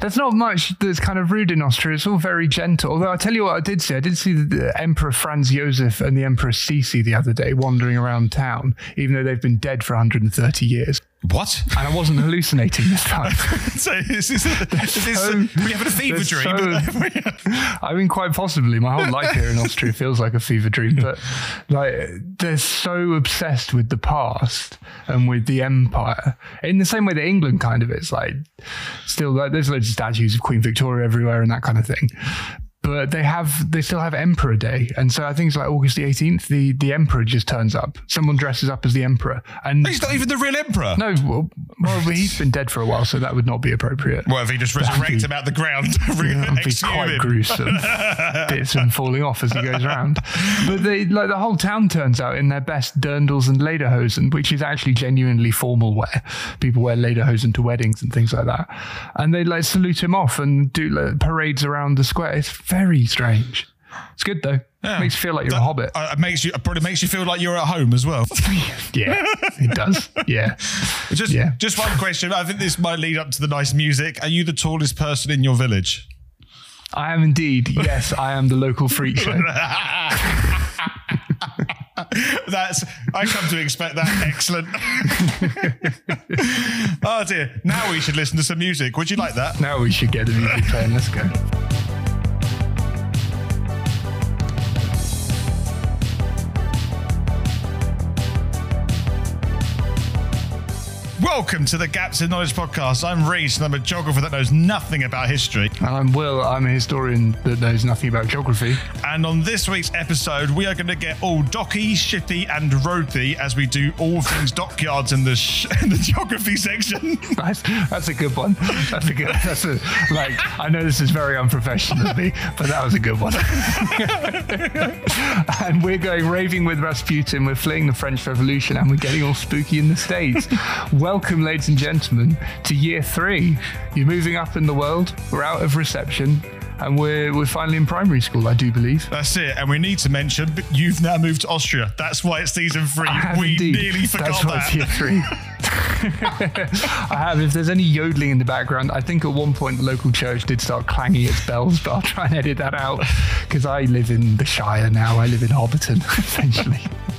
There's not much that's kind of rude in Austria. It's all very gentle. Although I tell you what I did see. I did see the Emperor Franz Josef and the Emperor Sisi the other day wandering around town, even though they've been dead for 130 years. What? And I wasn't hallucinating this time. So is this we having a fever dream? I mean, quite possibly. My whole life here in Austria feels like a fever dream. But like, they're so obsessed with the past and with the empire, in the same way that England kind of is. Like, still, like, there's loads of statues of Queen Victoria everywhere and that kind of thing. But they still have Emperor Day. And so I think it's like August the 18th, the Emperor just turns up. Someone dresses up as the Emperor. And he's not even the real Emperor. No, well, he's been dead for a while, so that would not be appropriate. Well, if he just resurrects him out the ground, it'd be quite gruesome. Bits of him falling off as he goes around. But the whole town turns out in their best dirndls and lederhosen, which is actually genuinely formal wear. People wear lederhosen to weddings and things like that. And they like salute him off and do parades around the square. It's very strange. It's good though. Yeah. Makes you feel like you're a hobbit. It probably makes you feel like you're at home as well. Yeah, it does. Yeah. Just one question. I think this might lead up to the nice music. Are you the tallest person in your village? I am indeed. Yes, I am the local freak show. I come to expect that. Excellent. Oh dear. Now we should listen to some music. Would you like that? Now we should get the music playing. Let's go. Welcome to the Gaps in Knowledge podcast. I'm Reese and I'm a geographer that knows nothing about history. And I'm Will. I'm a historian that knows nothing about geography. And on this week's episode, we are going to get all docky, shippy and ropey as we do all things dockyards in the geography section. That's a good one. I know this is very unprofessional of me, but that was a good one. And we're going raving with Rasputin. We're fleeing the French Revolution and we're getting all spooky in the States. Welcome, ladies and gentlemen, to year 3. You're moving up in the world. We're out of reception. And we're finally in primary school, I do believe. That's it. And we need to mention, you've now moved to Austria. That's why it's season 3. We nearly forgot that. That's why it's year 3. I have. If there's any yodeling in the background, I think at one point the local church did start clanging its bells, but I'll try and edit that out because I live in the Shire now. I live in Hobbiton, essentially.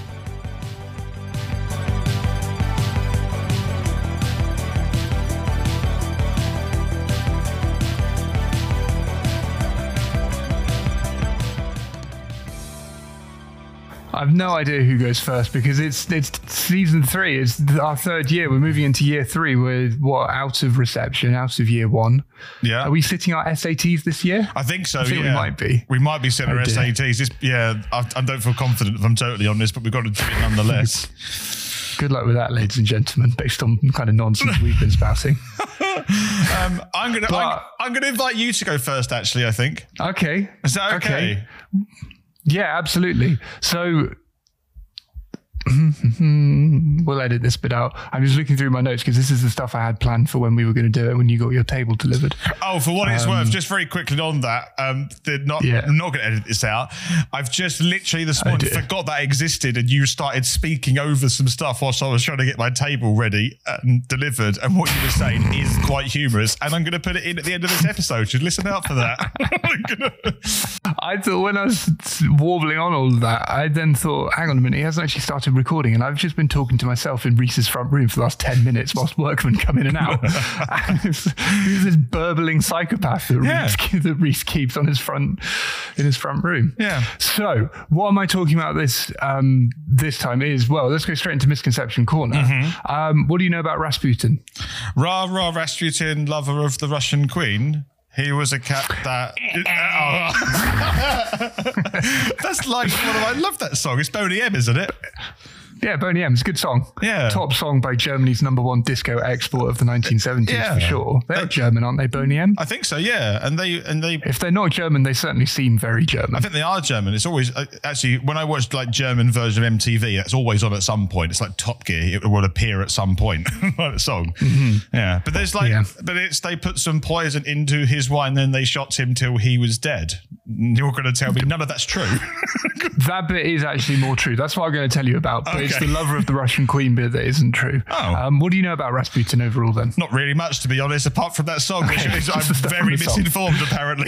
I've no idea who goes first because it's season 3. It's our 3rd year. We're moving into year 3. We're out of reception, out of year 1. Yeah. Are we sitting our SATs this year? I think so. I think we might be. We might be sitting our SATs. I don't feel confident if I'm totally honest, but we've got to do it nonetheless. Good luck with that, ladies and gentlemen, based on the kind of nonsense we've been spouting. I'm gonna invite you to go first. Actually, I think. Okay. Is that okay? Yeah, absolutely. So we'll edit this bit out. I'm just looking through my notes because this is the stuff I had planned for when we were going to do it when you got your table delivered. Oh, for what it's worth, just very quickly on that, I'm not going to edit this out. I've just literally this morning forgot that existed and you started speaking over some stuff whilst I was trying to get my table ready and delivered, and what you were saying is quite humorous, and I'm going to put it in at the end of this episode. Should listen out for that. I thought when I was warbling on all of that, I then thought, hang on a minute, he hasn't actually started recording, and I've just been talking to myself in Reese's front room for the last 10 minutes whilst workmen come in and out. Who's this burbling psychopath that Reese keeps on in his front room? Yeah. So what am I talking about this time is, well, let's go straight into Misconception Corner. Mm-hmm. What do you know about Rasputin? Rah, rah, Rasputin, lover of the Russian queen. He was a cat that... That's like I love that song. It's Boney M, isn't it? Yeah, Boney M. It's a good song. Yeah. Top song by Germany's #1 disco export of the 1970s, for sure. They're German, aren't they, Boney M? I think so, yeah. And they. If they're not German, they certainly seem very German. I think they are German. It's always... actually, when I watched like German version of MTV, it's always on at some point. It's like Top Gear. It will appear at some point. Like a song. Mm-hmm. Yeah. But there's they put some poison into his wine, then they shot him till he was dead. you're going to tell me none of that's true. That bit is actually more true. That's what I'm going to tell you about. But it's the lover of the Russian queen bit that isn't true. Oh. What do you know about Rasputin overall then? Not really much, to be honest, apart from that song, which I'm very misinformed, apparently.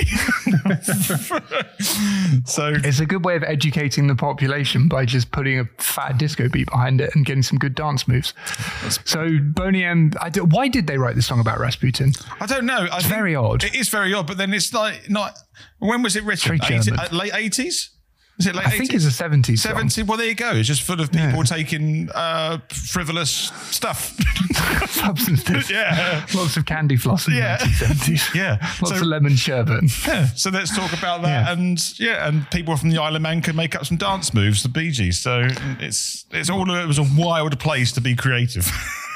So it's a good way of educating the population by just putting a fat disco beat behind it and getting some good dance moves. So Boney M, why did they write this song about Rasputin? I don't know. It's very odd. It is very odd, but then it's like not. When was it written? Late 80s? Is it late 80s? I think it's a 70s 70s. song. Well, there you go. It's just full of people taking frivolous stuff. Substances. Yeah. Lots of candy floss in the 1970s. Yeah. Lots of lemon sherbet. Yeah. So let's talk about that. Yeah. And people from the Isle of Man can make up some dance moves, the Bee Gees. So it was a wild place to be creative.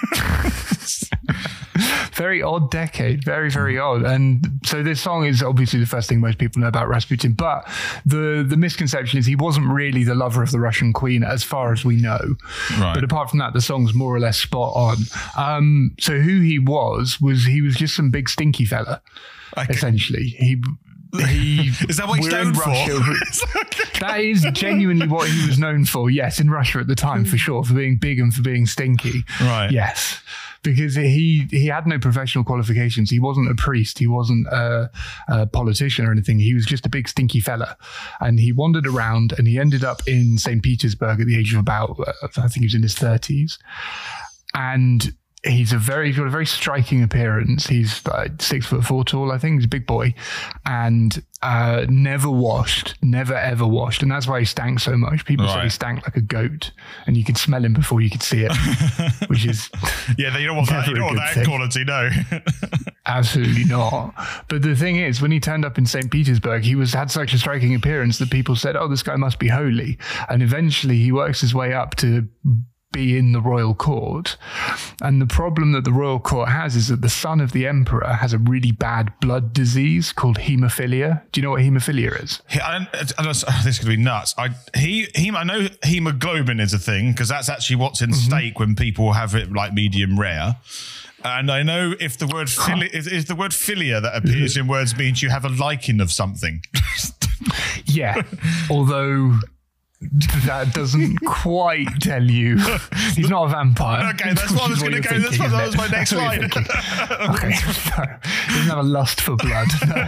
Very odd decade, very, very odd. And so this song is obviously the first thing most people know about Rasputin, but the misconception is he wasn't really the lover of the Russian queen as far as we know. Right. But apart from that, the song's more or less spot on. So who he was just some big stinky fella, essentially. Is that what he's known for? That is genuinely what he was known for. Yes, in Russia at the time, for sure, for being big and for being stinky. Right. Yes. Because he had no professional qualifications. He wasn't a priest. He wasn't a politician or anything. He was just a big stinky fella. And he wandered around and he ended up in St. Petersburg at the age of about, I think he was in his 30s. And he's got a very striking appearance. He's like 6'4" tall, I think. He's a big boy, and never ever washed, and that's why he stank so much. People said he stank like a goat, and you could smell him before you could see it, which is they don't want that quality, no. Absolutely not. But the thing is, when he turned up in St. Petersburg, he had such a striking appearance that people said, "Oh, this guy must be holy," and eventually he works his way up to be in the royal court. And the problem that the royal court has is that the son of the emperor has a really bad blood disease called hemophilia. Do you know what hemophilia is? This is going to be nuts. I know hemoglobin is a thing because that's actually what's in steak when people have it like medium rare. And I know if the word is the word philia that appears in words means you have a liking of something. Yeah, although that doesn't quite tell you. He's not a vampire. Okay, that's what I was going to go. That was my next line. Okay, no, he doesn't have a lust for blood.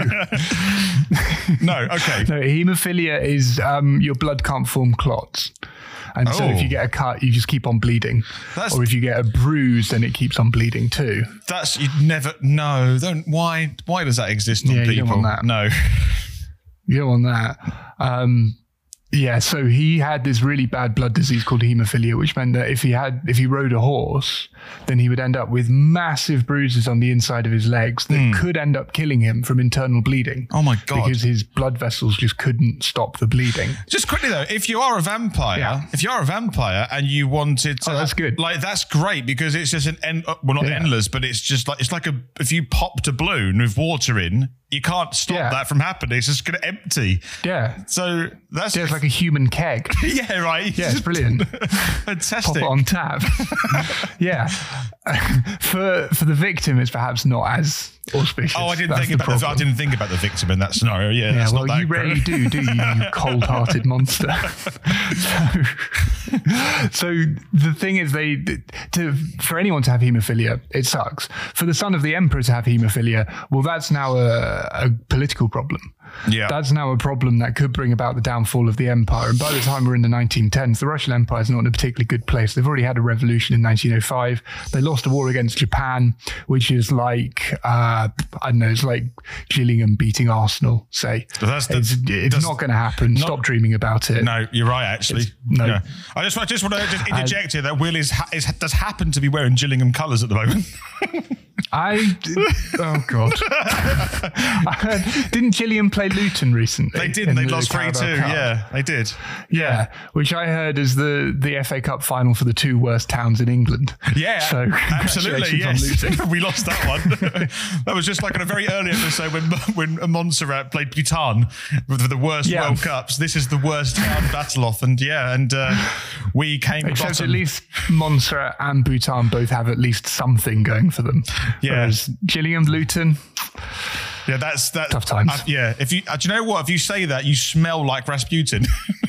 No, okay. No, haemophilia is your blood can't form clots. And so if you get a cut, you just keep on bleeding. Or if you get a bruise, then it keeps on bleeding too. Why does that exist on people? You don't want that. No. You don't want that. Yeah, so he had this really bad blood disease called hemophilia, which meant that if he rode a horse, then he would end up with massive bruises on the inside of his legs that could end up killing him from internal bleeding. Oh my God. Because his blood vessels just couldn't stop the bleeding. Just quickly though, if you are a vampire and you wanted to... Oh, that's good. Like, that's great because it's just endless, but it's just like, if you popped a balloon with water in, you can't stop that from happening. It's just going to empty. Yeah. So that's... Yeah, it's like a human keg. Yeah, right. Yeah, it's brilliant. Fantastic. Pop it on tap. Yeah. For the victim, it's perhaps not as auspicious. Oh, I didn't think about the victim in that scenario. Yeah, that's well, not that you rarely do you, you cold-hearted monster? So the thing is, for anyone to have haemophilia, it sucks. For the son of the emperor to have haemophilia, well, that's now a political problem. Yeah. That's now a problem that could bring about the downfall of the empire. And by the time we're in the 1910s, the Russian Empire is not in a particularly good place. They've already had a revolution in 1905. They lost a war against Japan, which is like, it's like Gillingham beating Arsenal, say. It's not going to happen. Stop dreaming about it. No, you're right, actually. No. Yeah. I just want to interject here that Will does happen to be wearing Gillingham colours at the moment. Oh God. Didn't Gillingham play Luton recently? They did. They lost 3-2. Yeah, they did. Yeah, which I heard is the FA Cup final for the two worst towns in England. Yeah, so absolutely. Yes, we lost that one. That was just like in a very early episode when Montserrat played Bhutan with the worst World Cups. This is the worst town battle off, and we came. Except at least Montserrat and Bhutan both have at least something going for them. Yeah. Whereas Gillingham, Luton. Yeah, that's tough times. Yeah, if you do you know what? If you say that, you smell like Rasputin.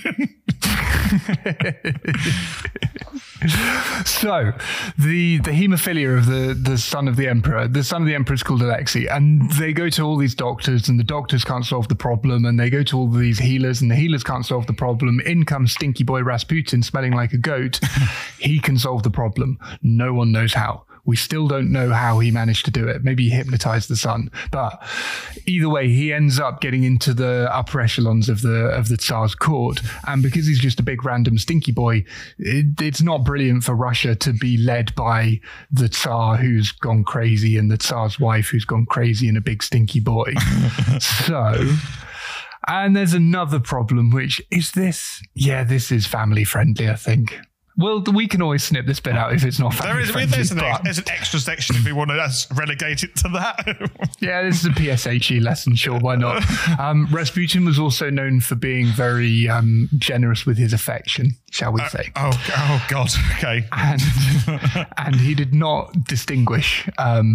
So the haemophilia of the son of the emperor is called Alexei, and they go to all these doctors, and the doctors can't solve the problem, and they go to all these healers, and the healers can't solve the problem. In comes stinky boy Rasputin, smelling like a goat. He can solve the problem. No one knows how. We still don't know how he managed to do it. Maybe he hypnotized the sun. But either way, he ends up getting into the upper echelons of the Tsar's court. And because he's just a big random stinky boy, it's not brilliant for Russia to be led by the Tsar who's gone crazy and the Tsar's wife who's gone crazy and a big stinky boy. And there's another problem, which is this. Yeah, this is family friendly, I think. Well, we can always snip this bit out if it's not family friendly. There's an extra section if we want to relegate it to that. Yeah, this is a PSHE lesson, sure, why not? Rasputin was also known for being very generous with his affection, shall we say. Oh God, okay. And he did not distinguish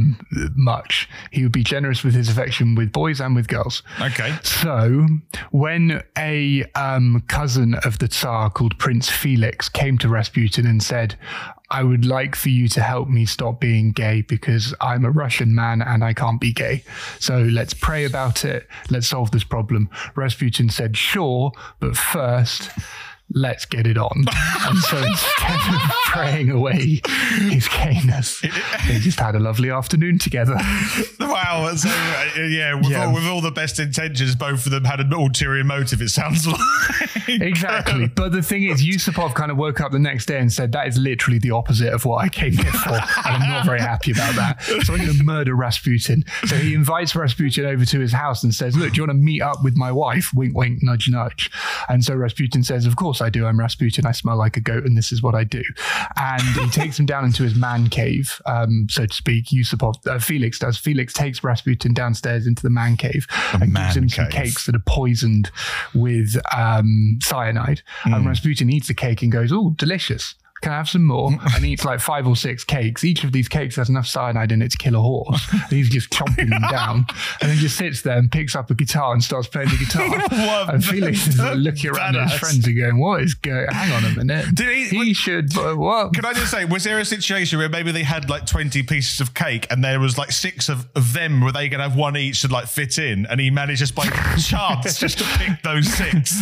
much. He would be generous with his affection with boys and with girls. Okay. So when a cousin of the Tsar called Prince Felix came to Rasputin and said, I would like for you to help me stop being gay because I'm a Russian man and I can't be gay. So let's pray about it. Let's solve this problem. Rasputin said, sure, but first, let's get it on. And so instead of praying away his gayness, they just had a lovely afternoon together. Wow. So, with all the best intentions, both of them had an ulterior motive, it sounds like. Exactly. But the thing is, Yusupov kind of woke up the next day and said, that is literally the opposite of what I came here for. And I'm not very happy about that. So I'm going to murder Rasputin. So he invites Rasputin over to his house and says, look, do you want to meet up with my wife? Wink, wink, nudge, nudge. And so Rasputin says, of course I do. I'm Rasputin. I smell like a goat and this is what I do. And he takes him down into his man cave, so to speak. Felix does. Felix takes Rasputin downstairs into the man cave and gives him some cakes that are poisoned with cyanide. And Rasputin eats the cake and goes, oh, delicious. Can I have some more? And eats like 5 or 6 cakes. Each of these cakes has enough cyanide in it to kill a horse. And he's just chomping them down. And then just sits there and picks up a guitar and starts playing the guitar. And Felix is looking around at his friends and going, what is going? Hang on a minute. He should. What? Can I just say, was there a situation where maybe they had like 20 pieces of cake and there was like 6 of them where they could have one each to like fit in, and he managed just by chance just to pick those 6?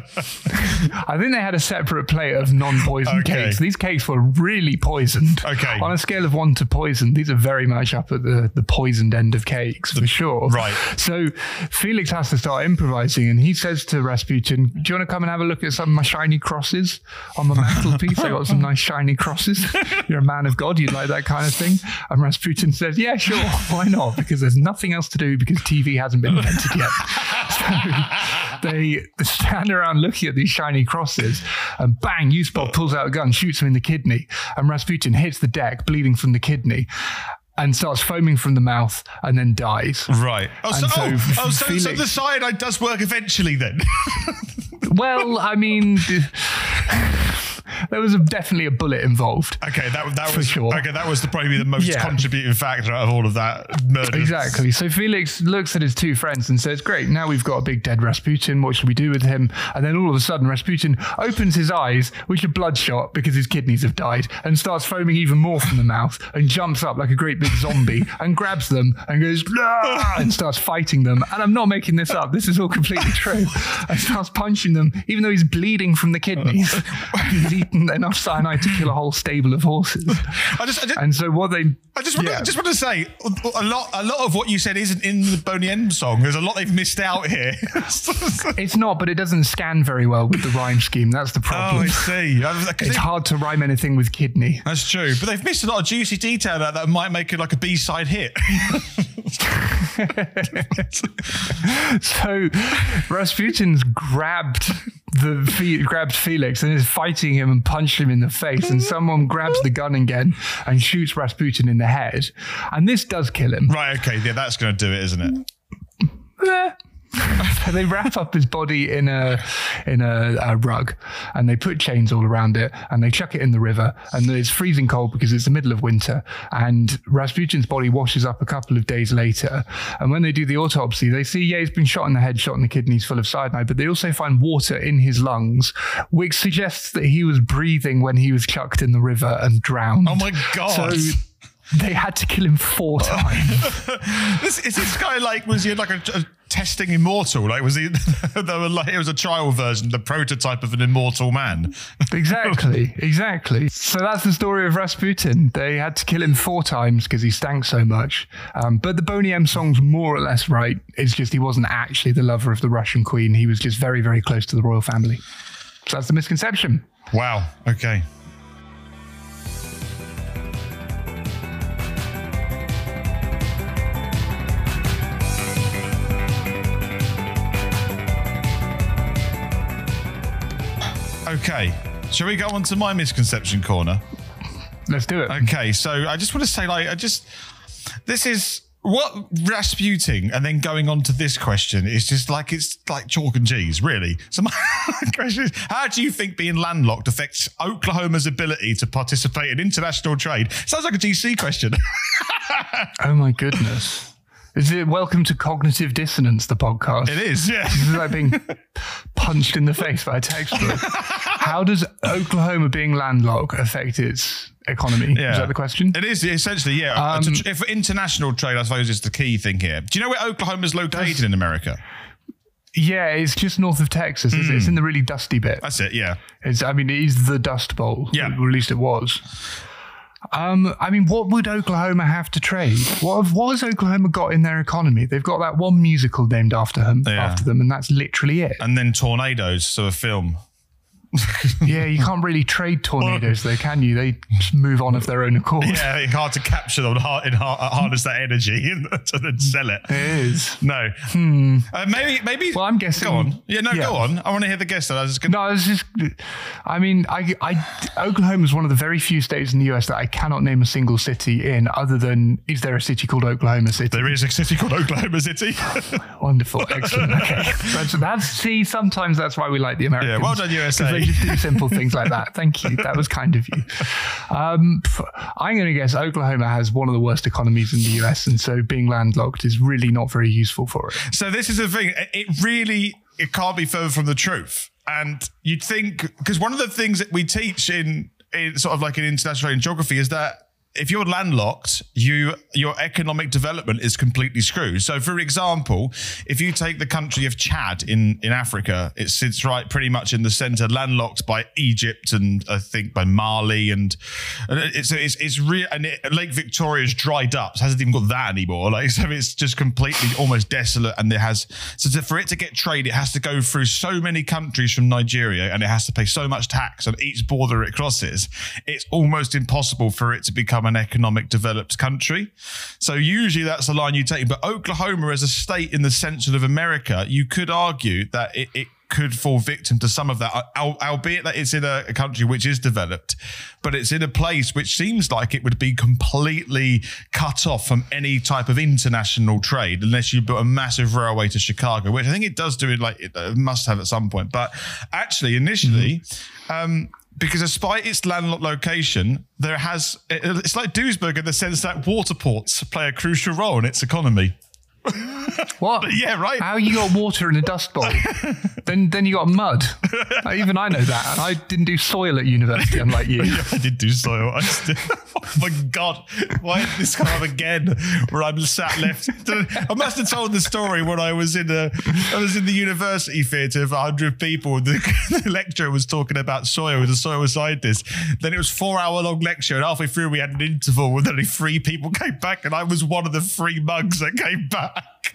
I think they had a separate plate of non-poison cakes. These cakes were really poisoned. Okay. On a scale of 1 to poison, these are very much up at the poisoned end of cakes, for sure. Right. So Felix has to start improvising, and he says to Rasputin, do you want to come and have a look at some of my shiny crosses on my mantelpiece? I got some nice shiny crosses. You're a man of God. You'd like that kind of thing? And Rasputin says, yeah, sure. Why not? Because there's nothing else to do because TV hasn't been invented yet. So they stand around looking at these shiny crosses, and bang, Yusupov pulls out a gun, shoots him in the kidney, and Rasputin hits the deck, bleeding from the kidney, and starts foaming from the mouth, and then dies. Right. So the cyanide does work eventually then? Well, I mean, there was definitely a bullet involved. Okay, that was for sure. Okay, that was probably the most contributing factor out of all of that murder. Exactly. So Felix looks at his 2 friends and says, great, now we've got a big dead Rasputin. What should we do with him? And then all of a sudden, Rasputin opens his eyes, which are bloodshot because his kidneys have died, and starts foaming even more from the mouth, and jumps up like a great big zombie and grabs them and goes, "Blah!" and starts fighting them. And I'm not making this up. This is all completely true. And starts punching them, even though he's bleeding from the kidneys. He's eaten enough cyanide to kill a whole stable of horses. I just want to say, a lot of what you said isn't in the Boney M song. There's a lot they've missed out here. It's not, but it doesn't scan very well with the rhyme scheme. That's the problem. Oh, I see. It's hard to rhyme anything with kidney. That's true, but they've missed a lot of juicy detail that might make it like a B-side hit. So Rasputin's grabbed Felix and is fighting him and punching him in the face, and someone grabs the gun again and shoots Rasputin in the head, and this does kill him. Right, okay, yeah, that's going to do it, isn't it? they wrap up his body in a rug, and they put chains all around it, and they chuck it in the river, and it's freezing cold because it's the middle of winter, and Rasputin's body washes up a couple of days later, and when they do the autopsy, they see, he's been shot in the head, shot in the kidneys, full of cyanide, but they also find water in his lungs, which suggests that he was breathing when he was chucked in the river and drowned. Oh my God. So they had to kill him 4 times. Is this guy like, was he like a testing immortal? Like, was he, they were like, it was a trial version, the prototype of an immortal man. Exactly. So that's the story of Rasputin. They had to kill him 4 times because he stank so much. But the Boney M song's more or less right. It's just he wasn't actually the lover of the Russian queen. He was just very, very close to the royal family. So that's the misconception. Wow. Okay. Okay, shall we go on to my misconception corner? Let's do it. Okay, so I just want to say, this is what Rasputin, and then going on to this question is just like, it's like chalk and cheese, really. So my question is, how do you think being landlocked affects Oklahoma's ability to participate in international trade? Sounds like a GC question. Oh my goodness. Is it Welcome to Cognitive Dissonance, the podcast? It is, yeah. This is like being punched in the face by a textbook. How does Oklahoma being landlocked affect its economy? Yeah. Is that the question? It is, essentially, yeah. If international trade, I suppose, is the key thing here. Do you know where Oklahoma is located in America? Yeah, it's just north of Texas. It's in the really dusty bit. That's it, yeah. It is the Dust Bowl. Yeah. Or at least it was. What would Oklahoma have to trade? What has Oklahoma got in their economy? They've got that one musical named after them, and that's literally it. And then tornadoes, so a film. Yeah, you can't really trade tornadoes though, can you? They just move on of their own accord. Yeah, it's hard to capture them and harness that energy and then sell it. It is. No. Maybe. Well, I'm guessing. Go on. Go on. I want to hear the guess. Oklahoma is one of the very few states in the US that I cannot name a single city in, other than, is there a city called Oklahoma City? There is a city called Oklahoma City. Wonderful. Excellent. Okay. Sometimes that's why we like the Americans. Yeah, well done, USA. They just do simple things like that. Thank you. That was kind of you. I'm going to guess Oklahoma has one of the worst economies in the US, and so being landlocked is really not very useful for it. So this is the thing. It can't be further from the truth. And you'd think, because one of the things that we teach in sort of like in international geography is that if you're landlocked, your economic development is completely screwed. So, for example, if you take the country of Chad in Africa, it sits right pretty much in the center, landlocked by Egypt and I think by Mali, and it's real. And Lake Victoria's dried up; it hasn't even got that anymore. So it's just completely almost desolate. And for it to get trade, it has to go through so many countries from Nigeria, and it has to pay so much tax on each border it crosses. It's almost impossible for it to become an economic developed country. So usually that's the line you take. But Oklahoma as a state in the center of America, you could argue that it could fall victim to some of that, albeit that it's in a country which is developed, but it's in a place which seems like it would be completely cut off from any type of international trade unless you built a massive railway to Chicago, which I think it does do it must have at some point. But actually initially, because despite its landlocked location, it's like Duisburg in the sense that water ports play a crucial role in its economy. What? Yeah, right. How you got water in a dust bowl? then you got mud. Even I know that. And I didn't do soil at university, unlike you. Yeah, I did do soil. Oh my God, why did this come up again? Where I'm sat left. I must have told the story when I was in the university theatre of 100 people. The lecturer was talking about soil with a soil scientist. Then it was 4-hour long lecture, and halfway through we had an interval with only 3 people came back, and I was one of the 3 mugs that came back.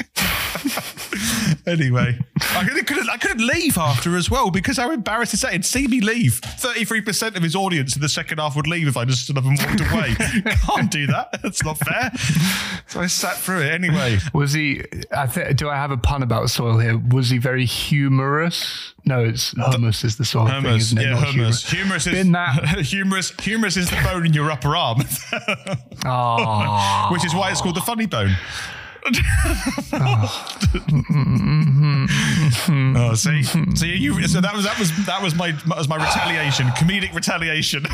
Anyway, I couldn't leave after as well because how embarrassing is that? He'd see me leave. 33% of his audience in the second half would leave if I just stood up and walked away. Can't do that. That's not fair. So I sat through it anyway. Was he, do I have a pun about soil here? Was he very humorous? No, it's humus is the soil thing, isn't it? Yeah, humus. Humerus is the bone in your upper arm. Oh. Which is why it's called the funny bone. So that was my retaliation, comedic retaliation.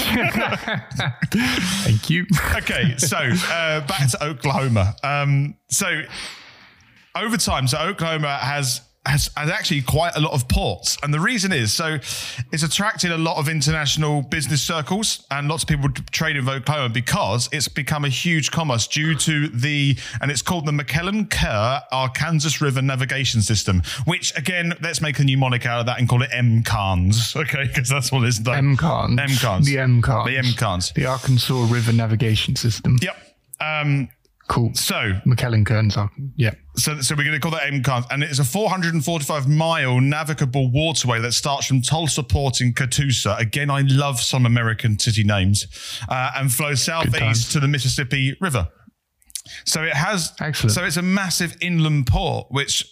Thank you. Okay, so back to Oklahoma. So over time, Oklahoma has actually quite a lot of ports. And the reason is, so it's attracted a lot of international business circles and lots of people trade in Oklahoma because it's become a huge commerce due to and it's called the McClellan-Kerr Arkansas River Navigation System, which again, let's make a mnemonic out of that and call it MCARNS, okay? Because that's what it's done. MCARNS. The MCARNS. The Arkansas River Navigation System. Yep. Cool. So McClellan-Kerns are, yeah. So we're going to call that MCARNS, and it's a 445-mile navigable waterway that starts from Tulsa Port in Catoosa. Again, I love some American city names, and flows southeast to the Mississippi River. So it has, excellent. So it's a massive inland port, which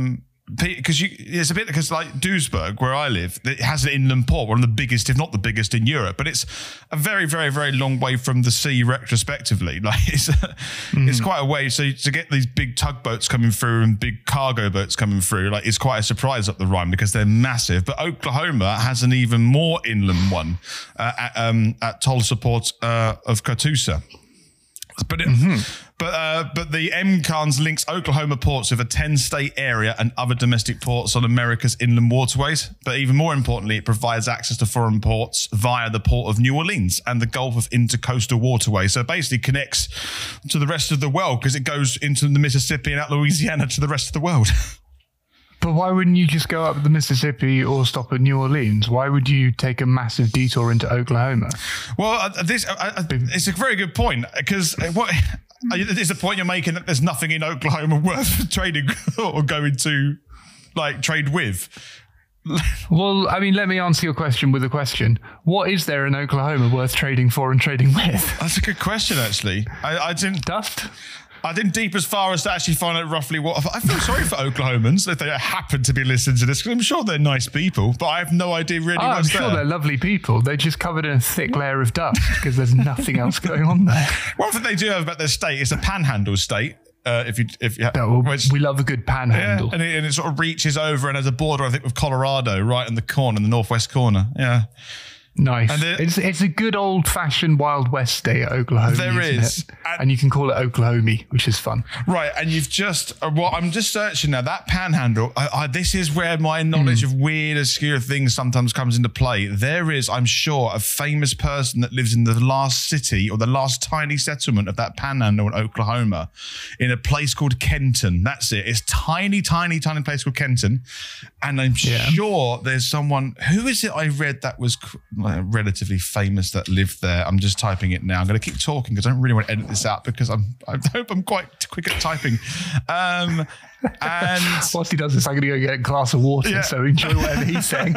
because like Duisburg, where I live, it has an inland port, one of the biggest, if not the biggest, in Europe. But it's a very, very, very long way from the sea, retrospectively. Like it's quite a way. So to get these big tugboats coming through and big cargo boats coming through, like it's quite a surprise up the Rhine because they're massive. But Oklahoma has an even more inland one at Tulsa Port of Catoosa. But the MCARNS links Oklahoma ports with a 10-state area and other domestic ports on America's inland waterways. But even more importantly, it provides access to foreign ports via the port of New Orleans and the Gulf of Intercoastal Waterway. So it basically connects to the rest of the world because it goes into the Mississippi and out Louisiana to the rest of the world. But why wouldn't you just go up the Mississippi or stop at New Orleans? Why would you take a massive detour into Oklahoma? Well, it's a very good point because is the point you're making that there's nothing in Oklahoma worth trading or going to like trade with? Well, I mean, let me answer your question with a question. What is there in Oklahoma worth trading for and trading with? That's a good question, actually. I didn't... Dust? I didn't deep as far as to actually find out roughly what... I feel sorry for Oklahomans if they happen to be listening to this, because I'm sure they're nice people, but I have no idea really what's there. I'm sure they're lovely people. They're just covered in a thick layer of dust because there's nothing else going on there. One thing they do have about their state is a panhandle state. We love a good panhandle. Yeah, and it sort of reaches over and has a border, I think, with Colorado right in the northwest corner. Yeah. Nice. It's a good old-fashioned Wild West state at Oklahoma. There is. And you can call it Oklahoma, which is fun. Right. And you've just... I'm just searching now. That panhandle, this is where my knowledge of weird, obscure things sometimes comes into play. There is, I'm sure, a famous person that lives in the last city or the last tiny settlement of that panhandle in Oklahoma in a place called Kenton. That's it. It's tiny, tiny, tiny place called Kenton. And I'm sure there's someone... Who is it I read that was... relatively famous that lived there? I'm just typing it now. I'm going to keep talking because I don't really want to edit this out because I hope I'm quite quick at typing. And whilst he does this, I'm going to go get a glass of water. So enjoy whatever he's saying.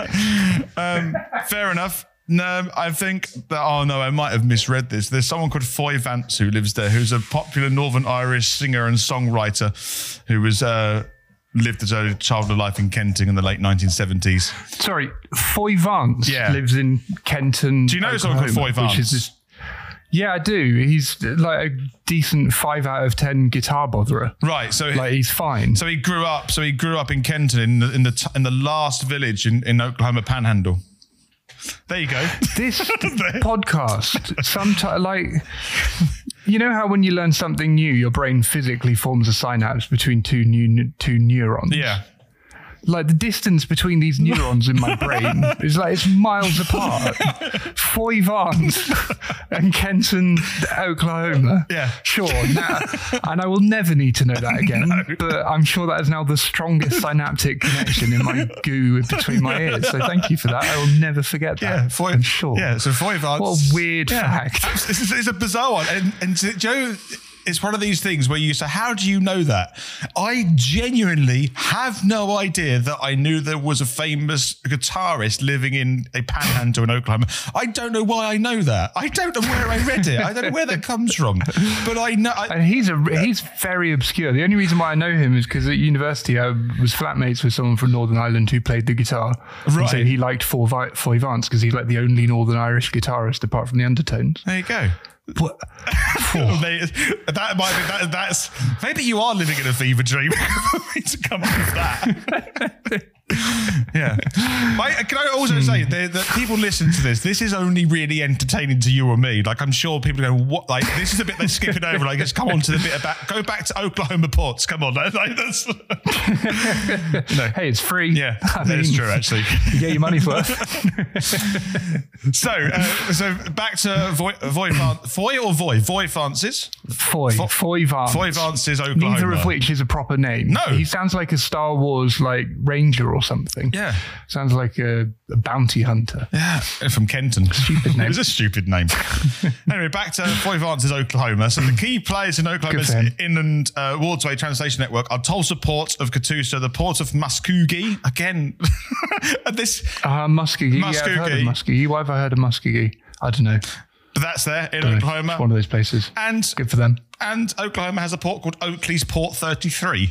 Fair enough. No, I think that, I might have misread this. There's someone called Foy Vance who lives there, who's a popular Northern Irish singer and songwriter who was lived his early childhood life in Kenton in the late 1970s. Sorry, Foy Vance lives in Kenton. Do you know someone called Foy Vance? Yeah, I do. He's like a decent 5 out of 10 guitar botherer. Right, so he's fine. So he grew up in Kenton in the last village in Oklahoma Panhandle. There you go. This podcast, sometimes you know how when you learn something new, your brain physically forms a synapse between two neurons? Yeah. Like the distance between these neurons in my brain is like it's miles apart. Foy Vance and Kenton, Oklahoma. Yeah. Sure. And I will never need to know that again. No. But I'm sure that is now the strongest synaptic connection in my goo between my ears. So thank you for that. I will never forget that. Yeah, I'm sure. Yeah, so Foy Vance. What a weird fact. It's a bizarre one. And Joe... It's one of these things where you say, how do you know that? I genuinely have no idea that I knew there was a famous guitarist living in a panhandle in Oklahoma. I don't know why I know that. I don't know where I read it. I don't know where that comes from. But I know... And he's very obscure. The only reason why I know him is because at university I was flatmates with someone from Northern Ireland who played the guitar. Right. And so he liked Foy Vance because he's like the only Northern Irish guitarist apart from the Undertones. There you go. What? That might be that's maybe you are living in a fever dream to come up with that. Yeah. Can I also say that people listen to this? This is only really entertaining to you or me. Like, I'm sure people go, "What?" Like, this is a bit they're skipping over. Like, just come on to the bit about. Go back to Oklahoma ports. Come on, like that's. Hey, it's free. Yeah, that's true. Actually, you get your money's worth. So back to Foy Francis. Foy Francis, Oklahoma. Neither of which is a proper name. No, he sounds like a Star Wars ranger or something. Yeah, sounds like a bounty hunter. Yeah, from Kenton. Stupid name. It was a stupid name. Anyway, back to Foy Francis, Oklahoma. So the key players in Oklahoma's inland waterway transportation network are Tulsa Port of Catoosa, the Port of Muskogee. Again, this Muskogee. Yeah, I've heard of Muskogee. Why have I heard of Muskogee? I don't know. But that's there in Oklahoma. It's one of those places. And good for them. And Oklahoma has a port called Oakley's Port 33.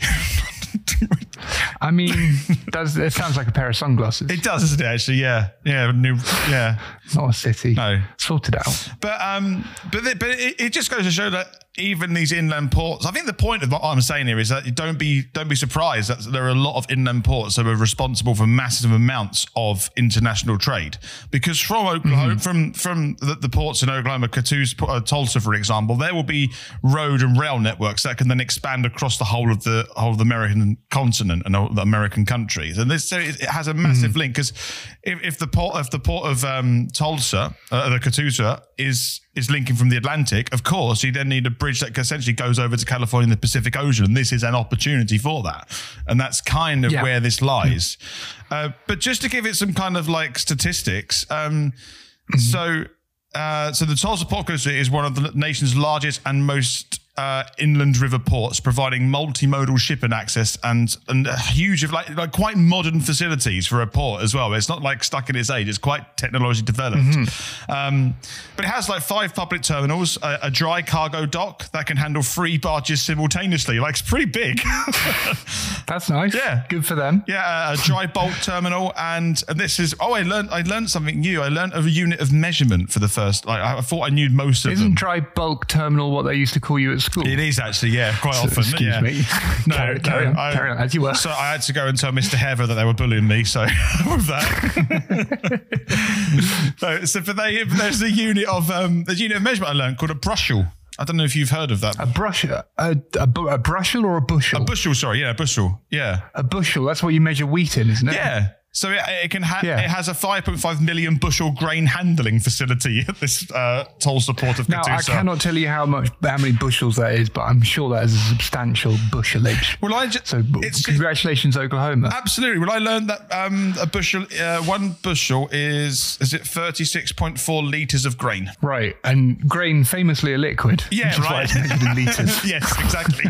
I mean, it sounds like a pair of sunglasses. It does, doesn't it? Actually, yeah. It's not a city. No, sort it out. But it just goes to show that even these inland ports. I think the point of what I'm saying here is that you don't be surprised that there are a lot of inland ports that are responsible for massive amounts of international trade. Because from Oklahoma, from the ports in Oklahoma, Catoosa, Tulsa, for example, there will be road and rail networks that can then expand across the whole of the American continent and the American countries. And so it has a massive link, because if the port of Tulsa, the Catoosa, is linking from the Atlantic, of course, you then need a bridge that essentially goes over to California in the Pacific Ocean. And this is an opportunity for that. And that's kind of where this lies. But just to give it some kind of statistics, so the Tulsa Port is one of the nation's largest and most inland river ports, providing multimodal shipping access and a huge, quite modern facilities for a port as well. It's not stuck in its age. It's quite technologically developed. But it has 5 public terminals, a dry cargo dock that can handle 3 barges simultaneously. It's pretty big. That's nice. Yeah, good for them. Yeah, a dry bulk terminal, and this is. I learned something new. I learned a unit of measurement for the first. I thought I knew most of them. Isn't dry bulk terminal what they used to call you at school? It is actually, yeah, quite often. Excuse me. No, carry on, as you were. So I had to go and tell Mr. Heather that they were bullying me. So with that, there's a unit of measurement I learned called a brushel. I don't know if you've heard of that. A brushel, a brushel or a bushel? A bushel, sorry, yeah, a bushel, yeah. A bushel. That's what you measure wheat in, isn't it? Yeah. So it has a 5.5 million bushel grain handling facility at this Tulsa Port of Catoosa. Now, I cannot tell you how many bushels that is, but I'm sure that is a substantial bushelage. Well, congratulations, Oklahoma. Absolutely. Well, I learned that a bushel, one bushel is it 36.4 litres of grain. Right, and grain famously a liquid. Yeah, right. Which is why it's measured in litres. Yes, exactly.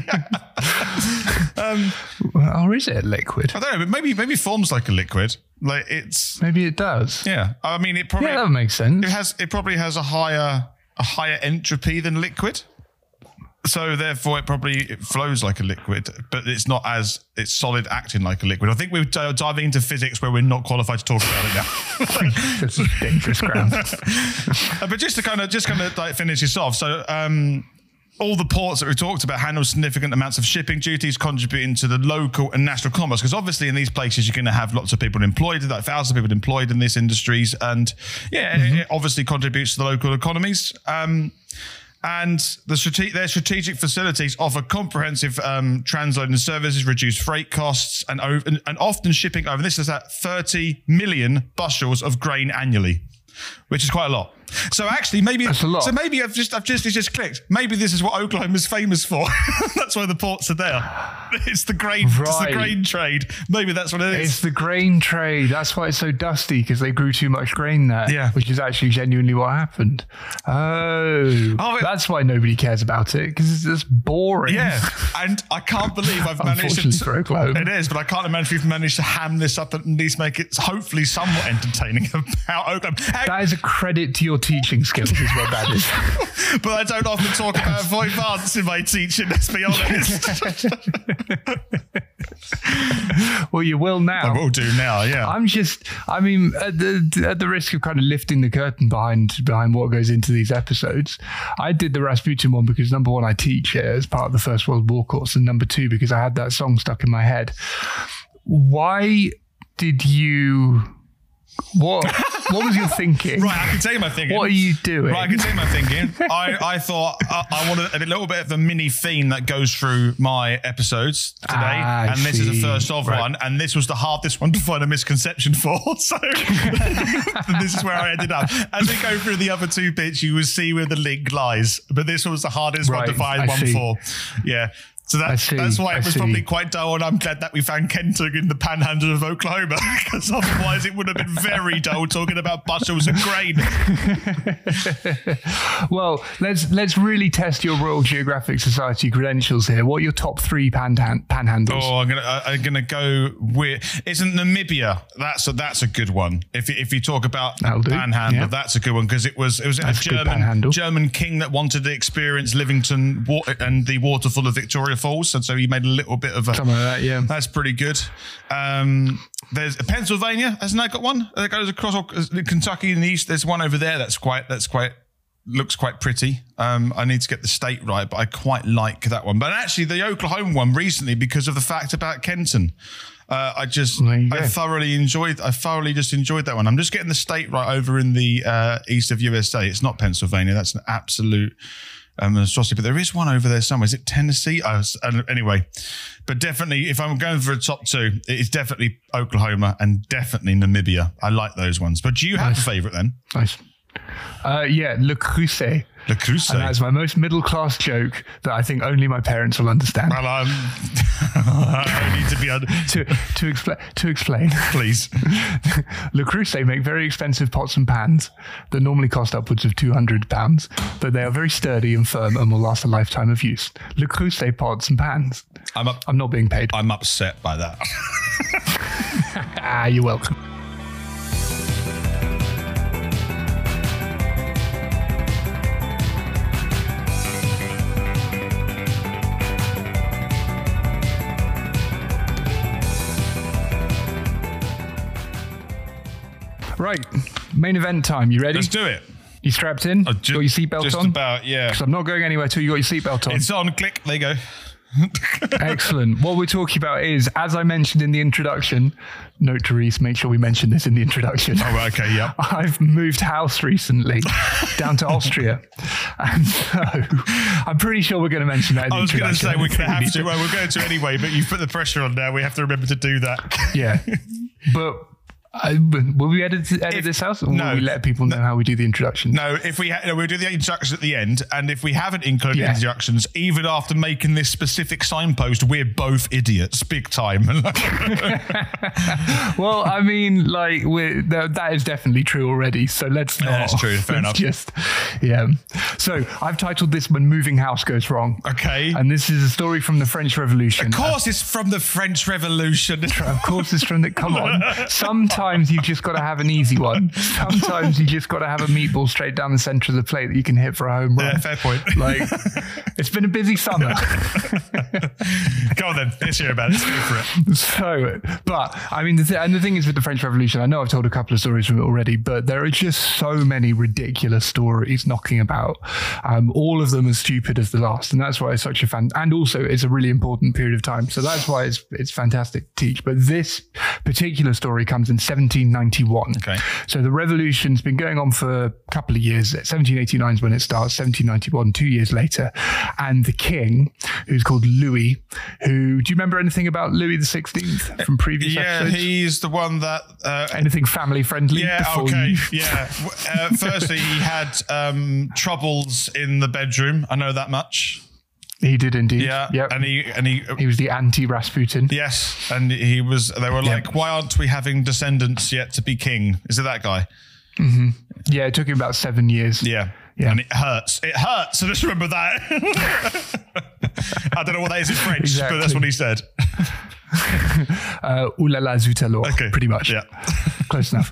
Or is it a liquid? I don't know, but maybe forms like a liquid. Maybe it does. Yeah, I mean, it probably. Yeah, that makes sense. It probably has a higher entropy than liquid, so therefore it probably flows like a liquid, but it's solid acting like a liquid. I think we're diving into physics where we're not qualified to talk about it now. This is dangerous ground. But just to kind of finish this off, so. All the ports that we talked about handle significant amounts of shipping duties, contributing to the local and national commerce. Because obviously in these places, you're going to have lots of people employed, thousands of people employed in these industries. And it obviously contributes to the local economies. And their strategic facilities offer comprehensive transloading services, reduce freight costs, and often shipping over. This is at 30 million bushels of grain annually, which is quite a lot. So actually, maybe that's a lot. So maybe it just clicked. Maybe this is what Oklahoma's famous for. That's why the ports are there. It's the grain. Right. It's the grain trade. Maybe that's what it is. It's the grain trade. That's why it's so dusty, because they grew too much grain there. Yeah. Which is actually genuinely what happened. That's why nobody cares about it, because it's just boring. Yeah. And I can't believe I've managed to. For Oklahoma. It is, but I can't imagine we've managed to ham this up and at least make it hopefully somewhat entertaining about Oklahoma. That is a credit to your teaching skills, is what that is. But I don't often talk about Foy Francis in my teaching, let's be honest. Well, you will now. I will do now, yeah. At the risk of kind of lifting the curtain behind what goes into these episodes, I did the Rasputin one because number one, I teach it as part of the First World War course, and number two, because I had that song stuck in my head. Why did you... What was your thinking? Right, I can tell you my thinking. What are you doing? Right, I can tell you my thinking. I thought I wanted a little bit of a mini theme that goes through my episodes today. This is the first of one. And this was the hardest one to find a misconception for. So this is where I ended up. As we go through the other two bits, you will see where the link lies. But this was the hardest one to find for. Yeah. So that's why it was probably quite dull, and I'm glad that we found Kentucky in the panhandle of Oklahoma, because otherwise it would have been very dull talking about bushels of grain. Well, let's really test your Royal Geographic Society credentials here. What are your top three panhandles? Oh, I'm gonna go with it's in Namibia. That's a good one. If you talk about panhandle, that's a good one because it was a German king that wanted to experience Livington and the waterfall of Victoria Falls, and so he made a little bit of something like that. Yeah, that's pretty good. There's Pennsylvania, hasn't that got one that goes across Kentucky in the east? There's one over there looks quite pretty. I need to get the state right, but I quite like that one. But actually, the Oklahoma one recently, because of the fact about Kenton, I thoroughly enjoyed that one. I'm just getting the state right over in the east of USA. It's not Pennsylvania. That's an absolute atrocity, but there is one over there somewhere. Is it Tennessee? Anyway, but definitely, if I'm going for a top two, it is definitely Oklahoma and definitely Namibia. I like those ones. But do you have a favourite then? Nice. Le Creuset. Le Creuset. And that's my most middle-class joke that I think only my parents will understand. Well, I need to be to explain. Please. Le Creuset make very expensive pots and pans that normally cost upwards of £200, but they are very sturdy and firm and will last a lifetime of use. Le Creuset pots and pans. I'm not being paid. I'm upset by that. You're welcome. Right, main event time. You ready? Let's do it. You strapped in? Got your seatbelt on? Just about, yeah. Because I'm not going anywhere till you got your seatbelt on. It's on. Click. There you go. Excellent. What we're talking about is, as I mentioned in the introduction, note to Reese, make sure we mention this in the introduction. Oh, okay, yeah. I've moved house recently down to Austria. And so I'm pretty sure we're going to mention that in the introduction. I was going to say we're going to have to. Well, we're going to anyway, but you've put the pressure on now. We have to remember to do that. Yeah. But... will we edit this out, or will we let people know how we do the introduction? No, if we'll do the introductions at the end, and if we haven't included introductions, even after making this specific signpost, we're both idiots, big time. Well, I mean, like that is definitely true already. So let's not. That's true. Fair enough. So I've titled this "When Moving House Goes Wrong." Okay. And this is a story from the French Revolution. Of course, it's from the French Revolution. Of course, it's from the. Come on. Sometimes you've just got to have an easy one. Sometimes you just got to have a meatball straight down the center of the plate that you can hit for a home run. Yeah, fair point. Like, it's been a busy summer. Go on then. Let's hear about it. Let's go for it. So, but I mean, the thing is with the French Revolution, I know I've told a couple of stories from it already, but there are just so many ridiculous stories knocking about. All of them as stupid as the last, and that's why it's such a fan. And also, it's a really important period of time, so that's why it's fantastic to teach. But this particular story comes in 1791. Okay. So the revolution's been going on for a couple of years. 1789 is when it starts, 1791, 2 years later. And the king, who's called Louis, do you remember anything about Louis the 16th from previous episodes? Yeah, he's the one that... anything family friendly? Yeah, okay, yeah. Firstly, he had troubles in the bedroom. I know that much. He did indeed. Yeah. Yep. And he was the anti-Rasputin. Yes. And they were like, why aren't we having descendants yet to be king? Is it that guy? Mm-hmm. Yeah, it took him about 7 years. Yeah. And it hurts. It hurts. So just remember that. I don't know what that is in French, but that's what he said. Ooh la la zut alors, pretty much. Yeah. Close enough.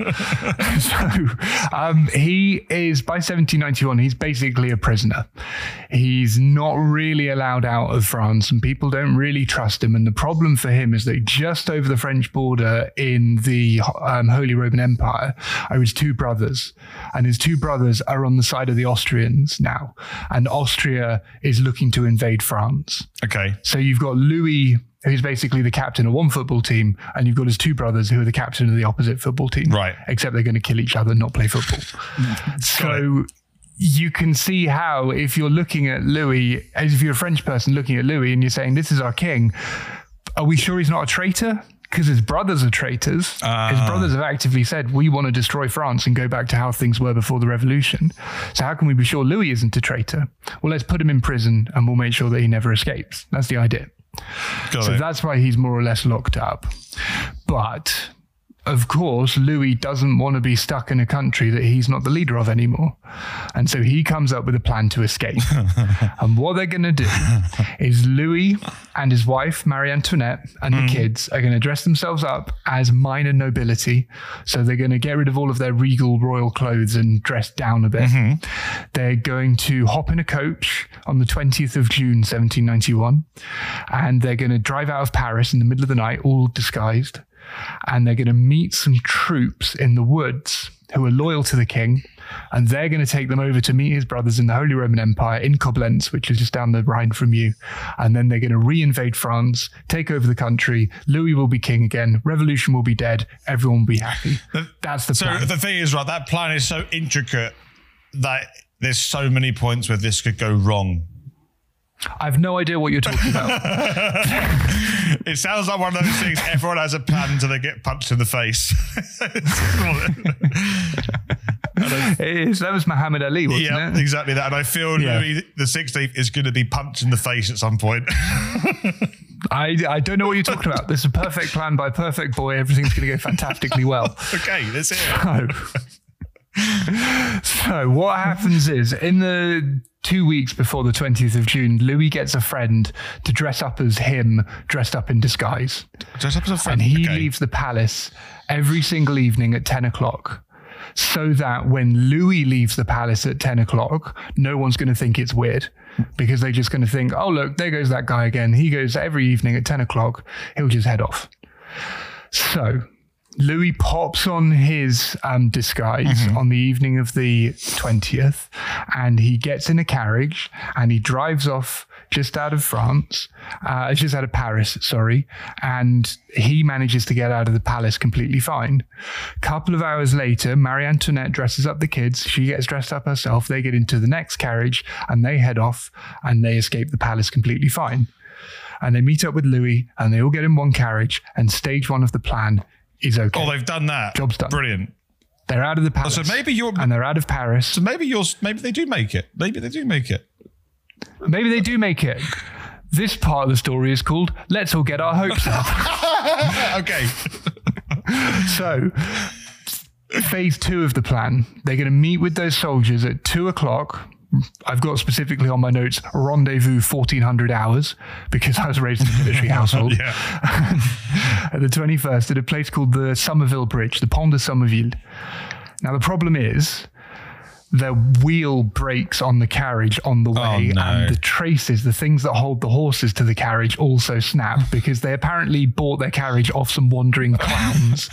He is, by 1791, he's basically a prisoner. He's not really allowed out of France, and people don't really trust him. And the problem for him is that just over the French border in the Holy Roman Empire are his two brothers. And his two brothers are on the side of the Austrians now. And Austria is looking to invade France. Okay. So you've got Louis, who's basically the captain of one football team, and you've got his two brothers who are the captain of the opposite football team. Right. Except they're going to kill each other and not play football. So you can see how, if you're looking at Louis, as if you're a French person looking at Louis and you're saying, this is our king, are we sure he's not a traitor? Because his brothers are traitors. His brothers have actively said, we want to destroy France and go back to how things were before the revolution. So how can we be sure Louis isn't a traitor? Well, let's put him in prison and we'll make sure that he never escapes. That's the idea. So that's why he's more or less locked up. But of course, Louis doesn't want to be stuck in a country that he's not the leader of anymore. And so he comes up with a plan to escape. And what they're going to do is Louis and his wife, Marie Antoinette, and the kids are going to dress themselves up as minor nobility. So they're going to get rid of all of their regal royal clothes and dress down a bit. They're going to hop in a coach on the 20th of June, 1791. And they're going to drive out of Paris in the middle of the night, all disguised. And they're going to meet some troops in the woods who are loyal to the king, and they're going to take them over to meet his brothers in the Holy Roman Empire in Koblenz, which is just down the Rhine from you. And then they're going to re-invade France, take over the country. Louis will be king again. Revolution will be dead. Everyone will be happy. That's the plan. So the thing is, right, that plan is so intricate that there's so many points where this could go wrong. I have no idea what you're talking about. It sounds like one of those things, everyone has a plan until they get punched in the face. That was Muhammad Ali, wasn't it? Exactly that. And I feel Louis the 16th is going to be punched in the face at some point. I don't know what you're talking about. This is a perfect plan by a perfect boy. Everything's going to go fantastically well. Okay, that's it. So what happens is, in the 2 weeks before the 20th of June, Louis gets a friend to dress up as him, dressed up in disguise. Dress up as a friend? And he leaves the palace every single evening at 10 o'clock. So that when Louis leaves the palace at 10 o'clock, no one's going to think it's weird, because they're just going to think, oh, look, there goes that guy again. He goes every evening at 10 o'clock. He'll just head off. So Louis pops on his disguise on the evening of the 20th, and he gets in a carriage and he drives off just out of just out of Paris, sorry. And he manages to get out of the palace completely fine. A couple of hours later, Marie Antoinette dresses up the kids. She gets dressed up herself. They get into the next carriage and they head off, and they escape the palace completely fine. And they meet up with Louis and they all get in one carriage, and stage one of the plan is okay. Oh, they've done that. Job's done. Brilliant. They're out of the palace. So maybe and they're out of Paris. So maybe they do make it. Maybe they do make it. Maybe they do make it. This part of the story is called "Let's All Get Our Hopes Up." Okay. So, phase 2 of the plan. They're going to meet with those soldiers at 2 o'clock. I've got specifically on my notes, rendezvous 1400 hours, because I was raised in a military household. At the 21st, at a place called the Somerville Bridge, the Pont de Somerville. Now, the problem is, the wheel breaks on the carriage on the way, and the traces, the things that hold the horses to the carriage, also snap, because they apparently bought their carriage off some wandering clowns.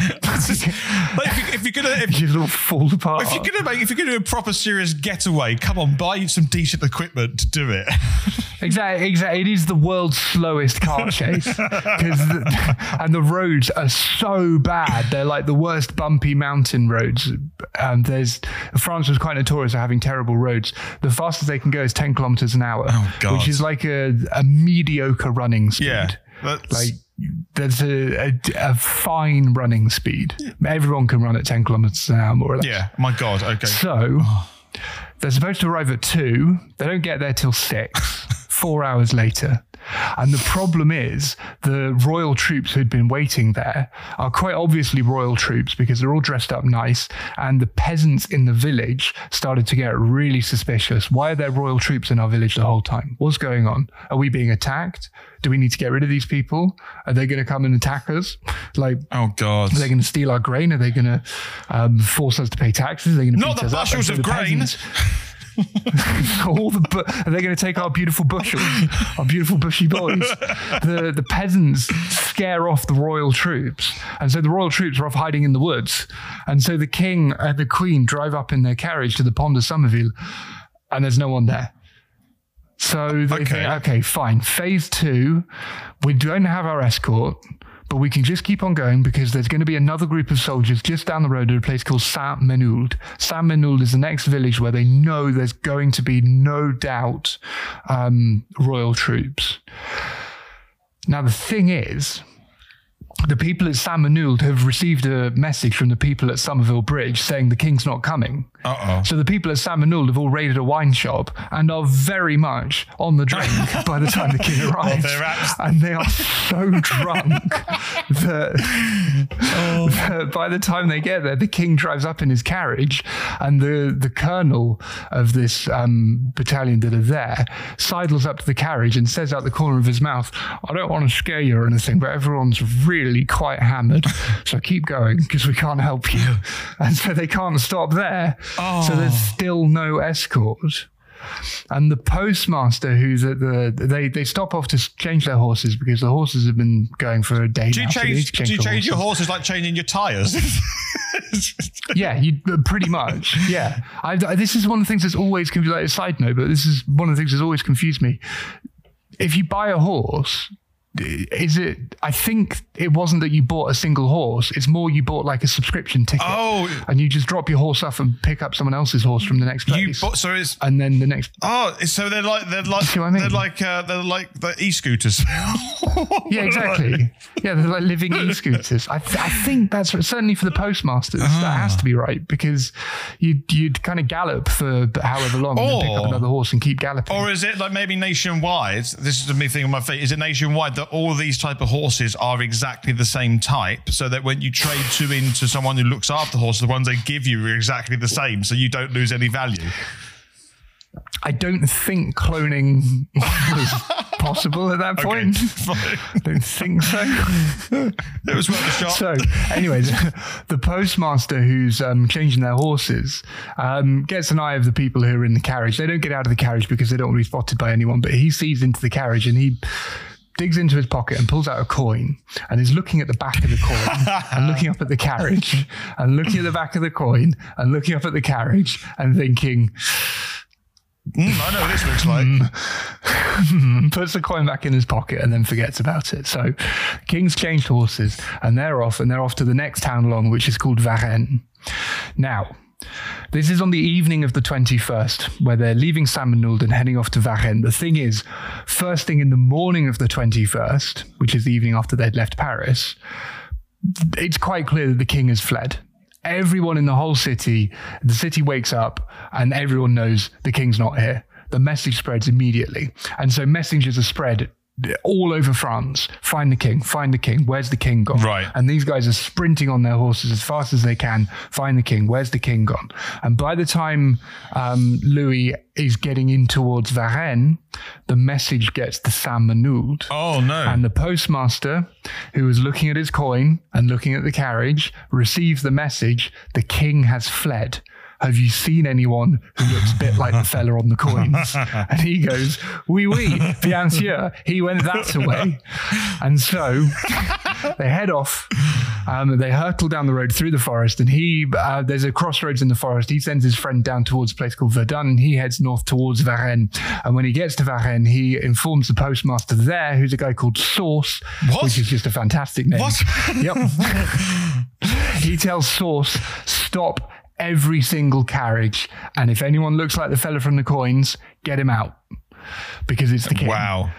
If you're gonna fall apart. If you're gonna do a proper serious getaway, come on, buy you some decent equipment to do it. Exactly. It is the world's slowest car chase, and the roads are so bad. They're like the worst bumpy mountain roads. France was quite notorious for having terrible roads. The fastest they can go is 10 kilometers an hour, which is like a mediocre running speed. Yeah, like that's a fine running speed. Everyone can run at 10 kilometers an hour, more or less. Yeah, my God. Okay. So they're supposed to arrive at 2. They don't get there till 6. 4 hours later, And the problem is the royal troops who'd been waiting there are quite obviously royal troops because they're all dressed up nice, and the peasants in the village started to get really suspicious. Why are there royal troops in our village the whole time? What's going on? Are we being attacked? Do we need to get rid of these people? Are they going to come and attack us? Like, oh God, are they going to steal our grain? Are they going to force us to pay taxes? Are they going to not the bushels of grain? Are they going to take our beautiful bushels, our beautiful bushy boys? The peasants scare off the royal troops, and so the royal troops are off hiding in the woods. And so the king and the queen drive up in their carriage to the Pont de Somerville, and there's no one there. So they think, okay, fine. Phase 2, we don't have our escort, but we can just keep on going because there's going to be another group of soldiers just down the road at a place called Saint-Menehould. Saint-Menehould is the next village where they know there's going to be no doubt royal troops. Now, the thing is, the people at Saint-Menehould have received a message from the people at Somerville Bridge saying the king's not coming. So the people at Saint-Menehould have all raided a wine shop and are very much on the drink by the time the king arrives. And they are so drunk that by the time they get there, the king drives up in his carriage, and the colonel of this battalion that are there sidles up to the carriage and says out the corner of his mouth, I don't want to scare you or anything, but everyone's really quite hammered, so keep going because we can't help you. And so they can't stop there. So there's still no escort. And the postmaster who's at they stop off to change their horses because the horses have been going for a day now. Do you change your horses like changing your tyres? Yeah, pretty much. Yeah. This is one of the things that's always confused, like a side note, but this is one of the things that's always confused me. If you buy a horse, I think it wasn't that you bought a single horse. It's more you bought like a subscription ticket. And you just drop your horse off and pick up someone else's horse from the next place. And then the next. So they're like see what I mean? they're like the e-scooters. Yeah, exactly. Yeah, they're like living e-scooters. I think that's certainly for the postmasters. That has to be right because you'd kind of gallop for however long and then pick up another horse and keep galloping. Or is it like maybe nationwide? This is me thing on my feet. Is it nationwide that all these type of horses are exactly the same type, so that when you trade two into someone who looks after horses, the ones they give you are exactly the same, so you don't lose any value? I don't think cloning was possible at that point. I don't think so. It was worth a shot. So, anyways, the postmaster who's changing their horses gets an eye of the people who are in the carriage. They don't get out of the carriage because they don't want to be spotted by anyone, but he sees into the carriage and he digs into his pocket and pulls out a coin and is looking at the back of the coin and looking up at the carriage and looking at the back of the coin and looking up at the carriage and thinking, I know what this looks like. Puts the coin back in his pocket and then forgets about it. So King's changed horses and they're off to the next town along, which is called Varennes. Now, this is on the evening of the 21st, where they're leaving Saint-Menehould and heading off to Varennes. The thing is, first thing in the morning of the 21st, which is the evening after they'd left Paris, it's quite clear that the king has fled. Everyone in the whole city, the city wakes up and everyone knows the king's not here. The message spreads immediately. And so messengers are spread all over France. Find the king, where's the king gone? Right. And these guys are sprinting on their horses as fast as they can. Find the king, where's the king gone? And by the time Louis is getting in towards Varennes, the message gets to Saint-Menehould. Oh no. And the postmaster, who was looking at his coin and looking at the carriage, receives the message, the king has fled. Have you seen anyone who looks a bit like the fella on the coins? And he goes, oui, bien sûr. He went that way. And so they head off. They hurtle down the road through the forest. And there's a crossroads in the forest. He sends his friend down towards a place called Verdun. And he heads north towards Varennes. And when he gets to Varennes, he informs the postmaster there, who's a guy called Sauce, which is just a fantastic name. What? Yep. He tells Sauce, stop every single carriage, and if anyone looks like the fella from the coins, get him out because it's the king. Wow.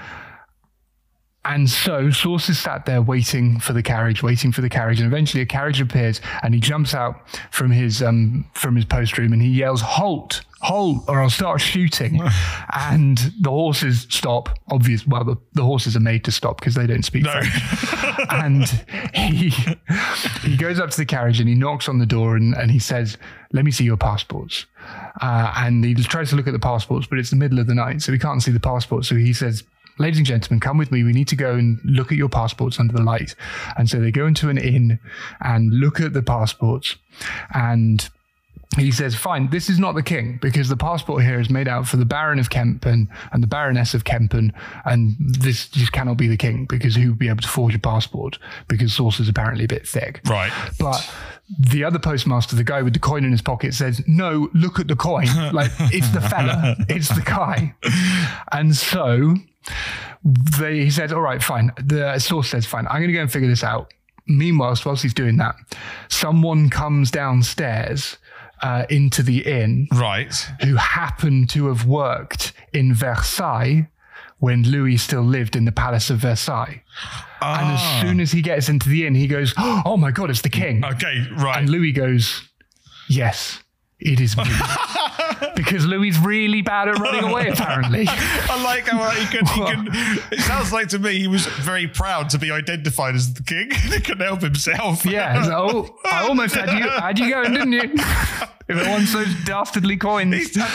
And so Sauce is sat there waiting for the carriage, and eventually a carriage appears and he jumps out from his post room and he yells, halt, halt or I'll start shooting. And the horses stop. Well, the horses are made to stop because they don't speak French. And he goes up to the carriage and he knocks on the door and he says, let me see your passports. And he tries to look at the passports, but it's the middle of the night, so he can't see the passports. So he says, ladies and gentlemen, come with me. We need to go and look at your passports under the light. And so they go into an inn and look at the passports. And he says, fine, this is not the king, because the passport here is made out for the Baron of Kempen and the Baroness of Kempen, and this just cannot be the king, because who would be able to forge a passport? Because sauce is apparently a bit thick. Right. But the other postmaster, the guy with the coin in his pocket, says, no, look at the coin. Like, it's the fella, it's the guy. And so he says, all right, fine. The source says, fine, I'm going to go and figure this out. Meanwhile, whilst he's doing that, someone comes downstairs into the inn, right, who happened to have worked in Versailles when Louis still lived in the Palace of Versailles. And as soon as he gets into the inn, he goes, oh my God, it's the king. Okay, right. And Louis goes, yes, it is me. Because Louis is really bad at running away, apparently. I like how he can. It sounds like to me he was very proud to be identified as the king. He couldn't help himself. Yeah. So, I almost had you going, didn't you? If it wants those dastardly coins.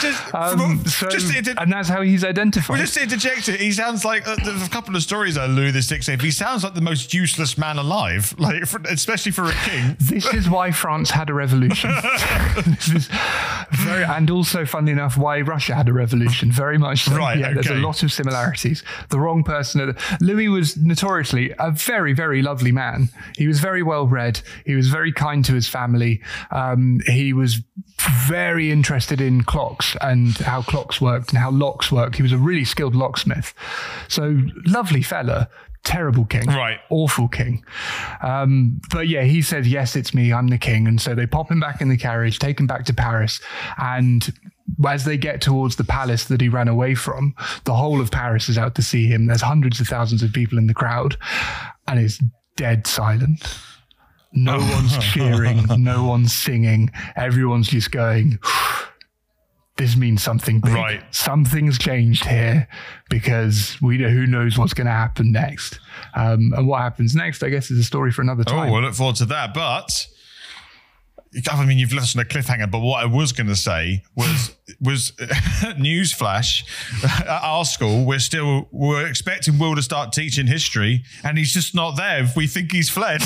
And that's how he's identified. Well, just to interject it, he sounds like, there's a couple of stories on Louis XVI. He sounds like the most useless man alive, like especially for a king. This is why France had a revolution. This is and also, funnily enough, why Russia had a revolution. Very much so. Right, yeah, there's a lot of similarities. The wrong person. Louis was notoriously a very, very lovely man. He was very well read. He was very kind to his family. He was very interested in clocks and how clocks worked and how locks worked. He was a really skilled locksmith. So lovely fella, terrible king, right? Awful king. But yeah, he said, yes, it's me, I'm the king. And so they pop him back in the carriage, take him back to Paris. And as they get towards the palace that he ran away from, the whole of Paris is out to see him. There's hundreds of thousands of people in the crowd and it's dead silent. No one's cheering, no one's singing. Everyone's just going, this means something big. Right. Something's changed here, because we know who knows what's going to happen next. And what happens next, I guess, is a story for another time. Oh, we'll look forward to that. But I mean, you've left us on a cliffhanger, but what I was going to say was newsflash, at our school, we're expecting Will to start teaching history, and he's just not there. We think he's fled.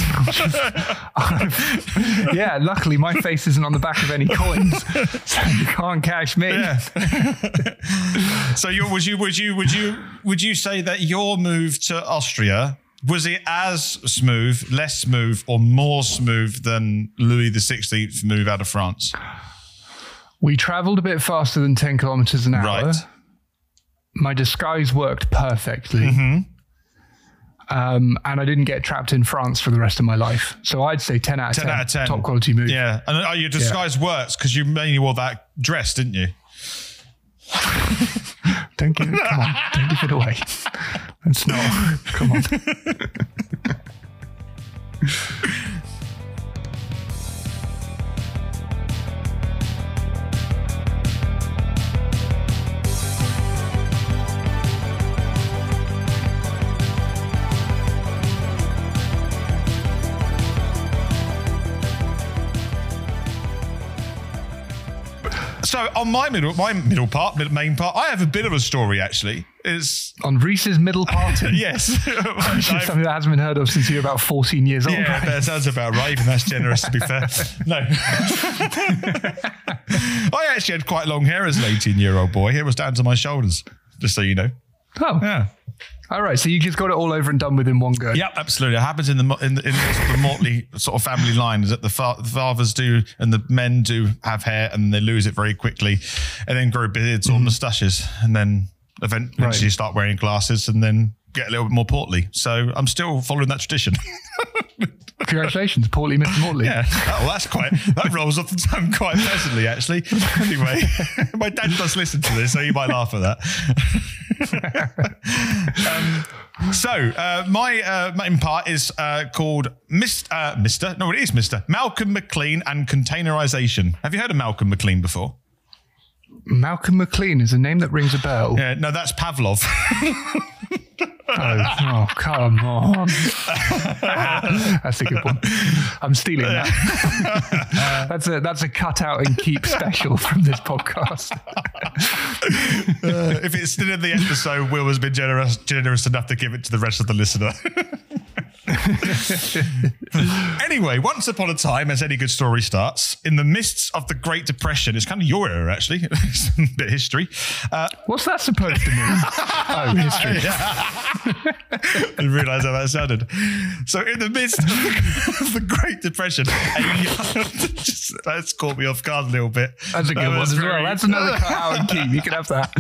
Yeah, luckily my face isn't on the back of any coins, so you can't catch me. Yeah. So would you say that your move to Austria, was it as smooth, less smooth, or more smooth than Louis XVI's move out of France? We travelled a bit faster than 10 kilometres an hour. Right. My disguise worked perfectly. Mm-hmm. And I didn't get trapped in France for the rest of my life. So I'd say 10 out of 10. 10 out of 10. Top quality move. Yeah. And your disguise works because you mainly wore that dress, didn't you? Don't give it away. It's not. Come on. So on my main part, I have a bit of a story actually. It's on Reese's middle part. Yes, which is something that hasn't been heard of since you were about 14 years old. Yeah, right? That sounds about right. Even that's generous, to be fair. No, I actually had quite long hair as an 18-year-old boy. It was down to my shoulders, just so you know. Oh, yeah. All right, so you just got it all over and done with in one go. Yep, absolutely. It happens in the Mortley sort of family line, is that the fathers do and the men do have hair, and they lose it very quickly, and then grow beards or moustaches, and then eventually start wearing glasses, and then get a little bit more portly. So I'm still following that tradition. Congratulations, portly Mr. Mortley. Yeah, that rolls off the tongue quite pleasantly, actually. Anyway, my dad does listen to this, so you might laugh at that. My main part is called Mr. Malcolm McLean and Containerization. Have you heard of Malcolm McLean before? Malcolm McLean is a name that rings a bell. Yeah, no, that's Pavlov. Oh, come on. That's a good one. I'm stealing that. That's a cut out and keep special from this podcast. If it's still in the episode, Will has been generous enough to give it to the rest of the listener. Anyway, once upon a time, as any good story starts, in the midst of the Great Depression, it's kind of your era, actually. It's a bit of history. What's that supposed to mean? Oh, history. I didn't realise how that sounded. So in the midst of the Great Depression, that's caught me off guard a little bit. That's a good one as well. That's another cut out and keep. You can have that.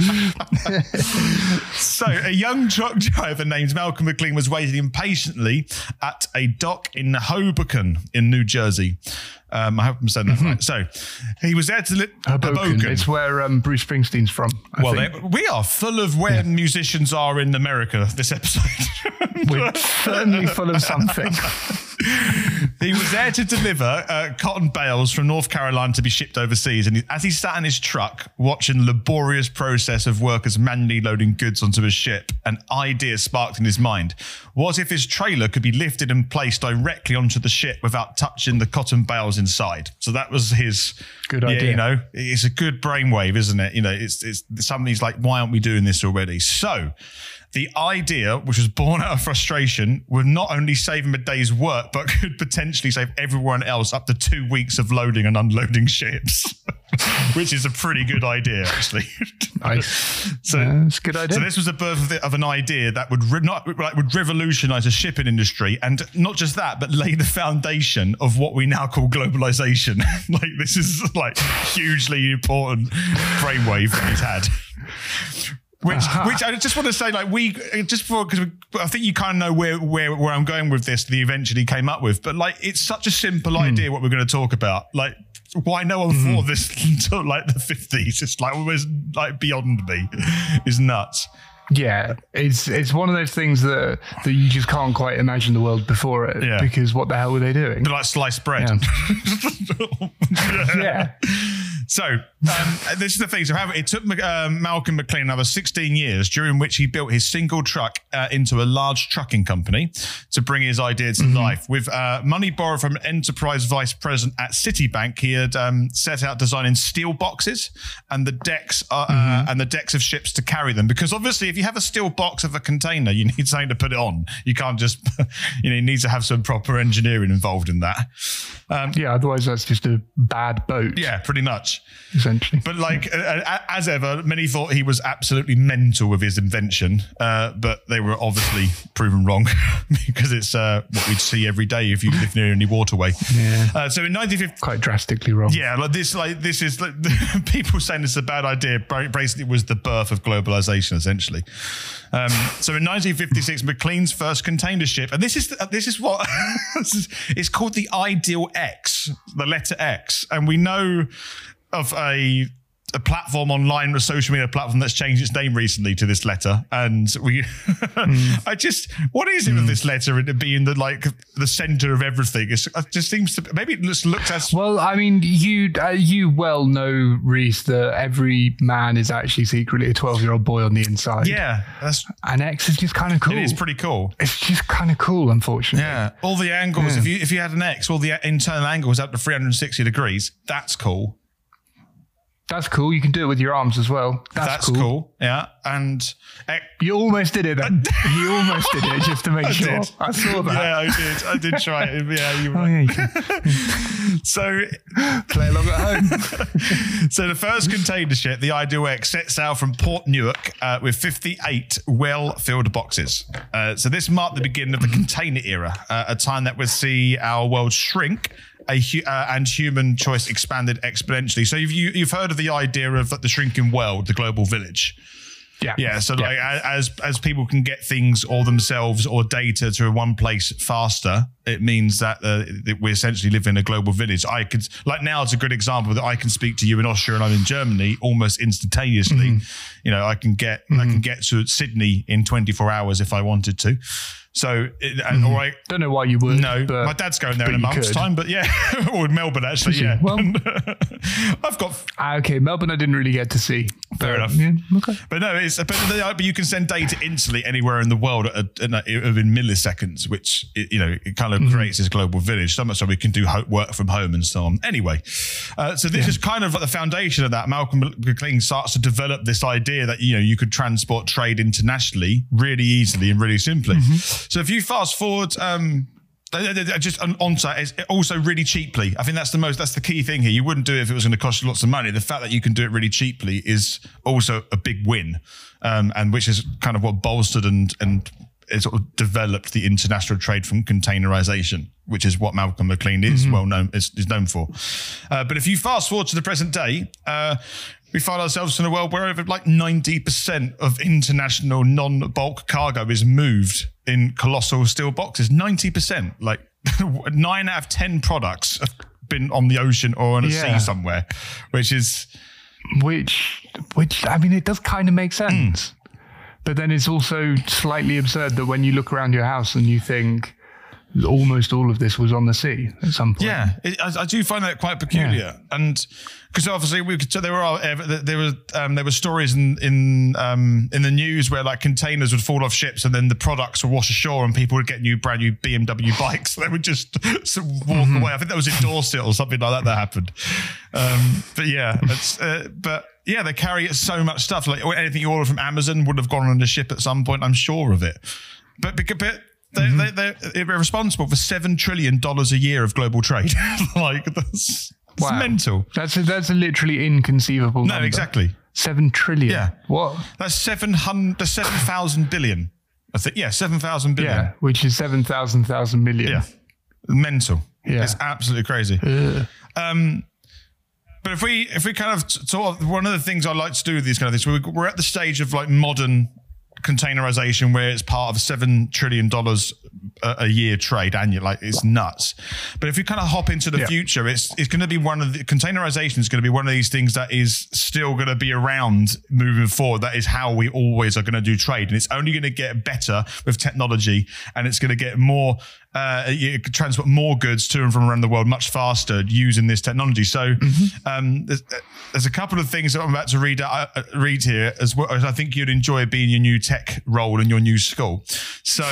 So a young truck driver named Malcolm McLean was waiting impatiently at a dock in Hoboken in New Jersey. I hope I'm saying that right. So he was there to Hoboken. It's where Bruce Springsteen's from. We are full of where musicians are in America this episode. We're certainly full of something. He was there to deliver cotton bales from North Carolina to be shipped overseas. And as he sat in his truck watching the laborious process of workers manually loading goods onto a ship, an idea sparked in his mind. What if his trailer could be lifted and placed directly onto the ship without touching the cotton bales inside? So that was his good idea. You know, it's a good brainwave, isn't it? You know, it's somebody's like, why aren't we doing this already? So the idea, which was born out of frustration, would not only save him a day's work, but could potentially save everyone else up to 2 weeks of loading and unloading ships, which is a pretty good idea, actually. Nice. So it's a good idea. So this was the birth of an idea that would revolutionize the shipping industry, and not just that, but lay the foundation of what we now call globalization. Like, this is like hugely important brainwave that he's had. Which I just want to say, like, because I think you kind of know where I'm going with this, that he eventually came up with, but like, it's such a simple idea what we're going to talk about. Like, why no one thought of this until like the 50s? It's like almost like beyond me. It's nuts. Yeah, it's one of those things that you just can't quite imagine the world before it. Yeah. Because what the hell were they doing? Like sliced bread. Yeah. So this is the thing. So it took Malcolm McLean another 16 years, during which he built his single truck into a large trucking company to bring his idea to life. With money borrowed from an enterprise vice president at Citibank, he had set out designing steel boxes and the decks of ships to carry them. Because obviously, if you have a steel box of a container, you need something to put it on. You can't just, you need to have some proper engineering involved in that. Otherwise that's just a bad boat. Yeah, pretty much. Essentially. But like, as ever, many thought he was absolutely mental with his invention, but they were obviously proven wrong because it's what we'd see every day if you live near any waterway. Yeah. So in 1950, quite drastically wrong. Yeah, this is like people saying it's a bad idea. Basically, it was the birth of globalization, essentially. So in 1956, McLean's first container ship, and this is what it's called, the Ideal X, the letter X, and we know of a platform online, a social media platform that's changed its name recently to this letter. And we, what is it with this letter and it being the center of everything? It just seems to, maybe it just looks as... Well, I mean, you well know, Reese, that every man is actually secretly a 12-year-old boy on the inside. Yeah. And X is just kind of cool. It is pretty cool. It's just kind of cool, unfortunately. Yeah. All the angles, if you had an X, all the internal angles up to 360 degrees, that's cool. That's cool. You can do it with your arms as well. That's cool. Yeah. And you almost did it then. You almost did it just to make sure. I saw that. Yeah, I did try it. Yeah, you were right. So play along at home. So the first container ship, the Ideal X, sets out from Port Newark with 58 well-filled boxes. So this marked the beginning of the container era, a time that would see our world shrink and human choice expanded exponentially. So you've heard of the idea of the shrinking world, the global village. Yeah. So as people can get things or themselves or data to one place faster, it means that we essentially live in a global village. I could, like now it's a good example that I can speak to you in Austria and I'm in Germany almost instantaneously. You know, I can get to Sydney in 24 hours if I wanted to. So, don't know why you would. No, my dad's going there in a month's time, but yeah, or in Melbourne actually. Yeah, well, I've got. Okay, Melbourne, I didn't really get to see. Fair enough. Yeah, okay, but no, but you can send data instantly anywhere in the world in milliseconds, which it kind of creates this global village. So much so we can do work from home and so on. Anyway, so this is kind of like the foundation of that. Malcolm McLean starts to develop this idea that you could transport trade internationally really easily and really simply. So if you fast forward, just onto it's also really cheaply. I think that's the key thing here. You wouldn't do it if it was going to cost you lots of money. The fact that you can do it really cheaply is also a big win, and which is kind of what bolstered and it sort of developed the international trade from containerization, which is what Malcolm McLean is is known for. But if you fast forward to the present day, we find ourselves in a world where over like 90% of international non-bulk cargo is moved in colossal steel boxes. 90%, like 9 out of 10 products have been on the ocean or on a sea somewhere, which I mean, it does kind of make sense. But then it's also slightly absurd that when you look around your house and you think almost all of this was on the sea at some point. Yeah, I do find that quite peculiar, and because obviously there were stories in the news where like containers would fall off ships and then the products would wash ashore and people would get brand new BMW bikes. They would just walk away. I think that was in Dorset or something like that happened. But yeah, they carry so much stuff. Like anything you order from Amazon would have gone on a ship at some point. I'm sure of it. But they're responsible for $7 trillion a year of global trade. Like that's mental. That's a literally inconceivable number. No, exactly. 7 trillion. Yeah. What? That's 7,000 billion. I think 7,000 billion. Yeah, which is 7,000 million. Yeah. Mental. Yeah. It's absolutely crazy. But if we kind of sort of, one of the things I like to do with these kind of things, we're at the stage of like modern containerization where it's part of $7 trillion a year trade annual. Like it's nuts. But if we kind of hop into the future, it's going to be containerization is going to be one of these things that is still going to be around moving forward. That is how we always are going to do trade. And it's only going to get better with technology, and it's going to get more, you can transport more goods to and from around the world much faster using this technology. So there's a couple of things that I'm about to read here as well. I think you'd enjoy being your new tech role in your new school. So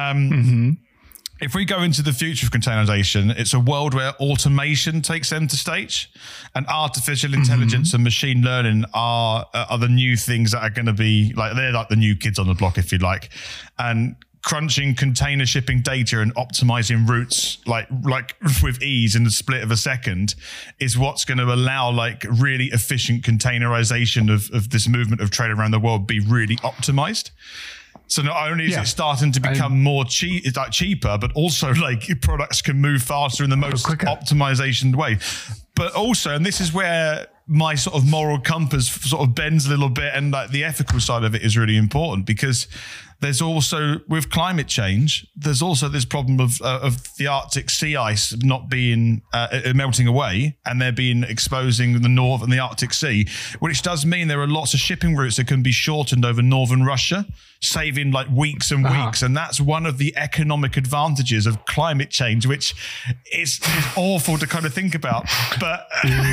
if we go into the future of containerization, it's a world where automation takes center stage, and artificial intelligence and machine learning are the new things that are going to be like, they're like the new kids on the block, if you like. And crunching container shipping data and optimizing routes like with ease in the split of a second is what's going to allow like really efficient containerization of this movement of trade around the world be really optimized. So not only is it starting to become more cheaper, but also like products can move faster in the most optimization way. But also, and this is where my sort of moral compass sort of bends a little bit, and like the ethical side of it is really important, because there's also, with climate change, there's also this problem of the Arctic sea ice not being melting away, and there being exposing the North and the Arctic Sea, which does mean there are lots of shipping routes that can be shortened over northern Russia, saving like weeks and weeks. And that's one of the economic advantages of climate change, which is awful to kind of think about. But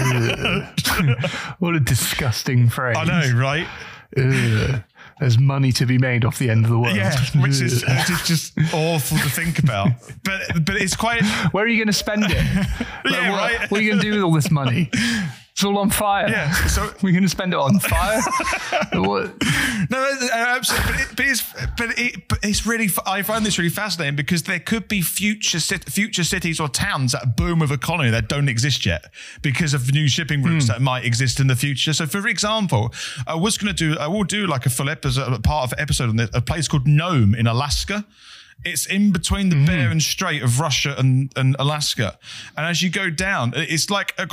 what a disgusting phrase. I know, right? There's money to be made off the end of the world. Yeah, which is just awful to think about. But it's quite... Where are you going to spend it? What are you going to do with all this money? It's all on fire. Yeah, so we're going to spend it on fire. What? No, absolutely. But it's really. I find this really fascinating, because there could be future cities or towns that boom with economy that don't exist yet because of new shipping routes that might exist in the future. So, for example, I will do like a full episode, part of an episode on this, a place called Nome in Alaska. It's in between the Bering Strait of Russia and Alaska. And as you go down, it's like got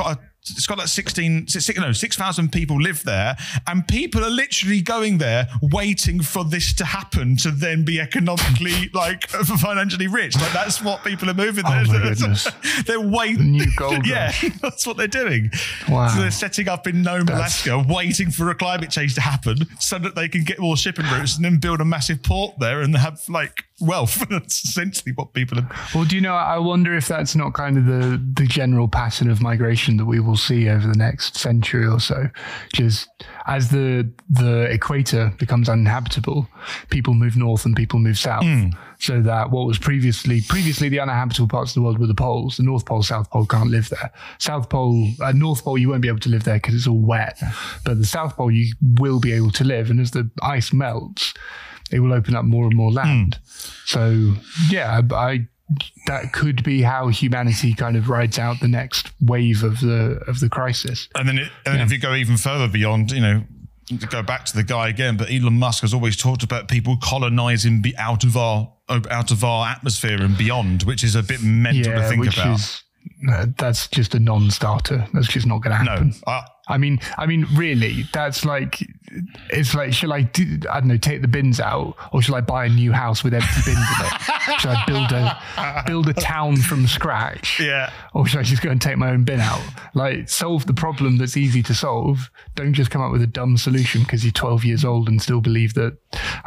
it's got like 6,000 people live there, and people are literally going there waiting for this to happen to then be economically, like, financially rich. Like, that's what people are moving there. Oh my goodness. They're waiting. The new gold Yeah, that's what they're doing. Wow. So they're setting up in Nome, Alaska, waiting for a climate change to happen so that they can get more shipping routes and then build a massive port there and have, like, wealth. That's essentially what people are. Well, do you know, I wonder if that's not kind of the general pattern of migration that we will see over the next century or so. Just as the equator becomes uninhabitable, people move north and people move south. So that what was previously the uninhabitable parts of the world were the poles. The North Pole, South Pole can't live there. North Pole, you won't be able to live there because it's all wet. But the South Pole, you will be able to live. And as the ice melts, it will open up more and more land. So yeah, that could be how humanity kind of rides out the next wave of the crisis. And then if you go even further beyond, to go back to the guy again, but Elon Musk has always talked about people colonizing out of our atmosphere and beyond, which is a bit mental to think about. That's just a non-starter. That's just not going to happen. No, I mean, really, that's like, it's like, shall I take the bins out, or shall I buy a new house with empty bins in it? Shall I build a town from scratch? Yeah. Or should I just go and take my own bin out? Like, solve the problem that's easy to solve. Don't just come up with a dumb solution because you're 12 years old and still believe that.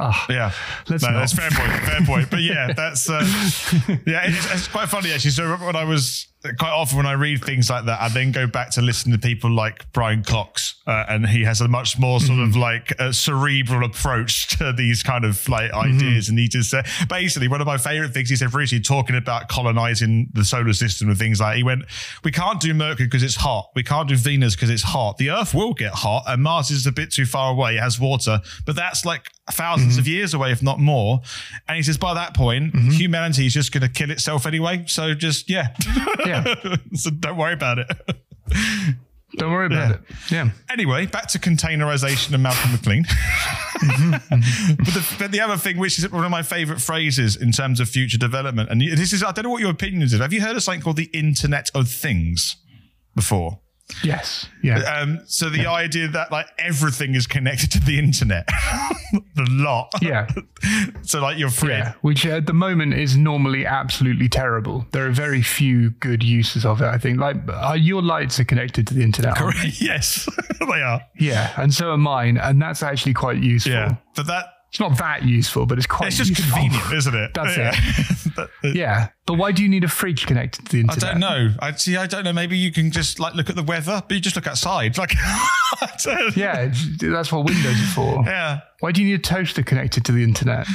That's fair point. But yeah, that's it's quite funny actually. So when I was quite often when I read things like that, I then go back to listen to people like Brian Cox, and he has a much more sort of like a cerebral approach to these kind of like ideas. And he just basically, one of my favorite things he said recently, talking about colonizing the solar system and things like, he went, we can't do Mercury because it's hot. We can't do Venus because it's hot. The Earth will get hot, and Mars is a bit too far away. It has water, but that's like thousands of years away, if not more. And he says, by that point, humanity is just going to kill itself anyway. So just, so don't worry about it. Don't worry about it. Yeah. Anyway, back to containerization and Malcolm McLean. But the other thing, which is one of my favorite phrases in terms of future development, and this is, I don't know what your opinion is. Have you heard of something called the Internet of Things before? Yes. Yeah. So the idea that like everything is connected to the internet, the lot. Yeah. So like your friend. Yeah. Which at the moment is normally absolutely terrible. There are very few good uses of it, I think. Like your lights are connected to the internet. Correct. Yes, they are. Yeah. And so are mine. And that's actually quite useful. Yeah. But it's not that useful, but it's quite useful. It's just convenient, isn't it? That's it. Yeah. But why do you need a fridge connected to the internet? I don't know. I don't know. Maybe you can just like look at the weather, but you just look outside. Like, yeah, that's what windows are for. Yeah. Why do you need a toaster connected to the internet?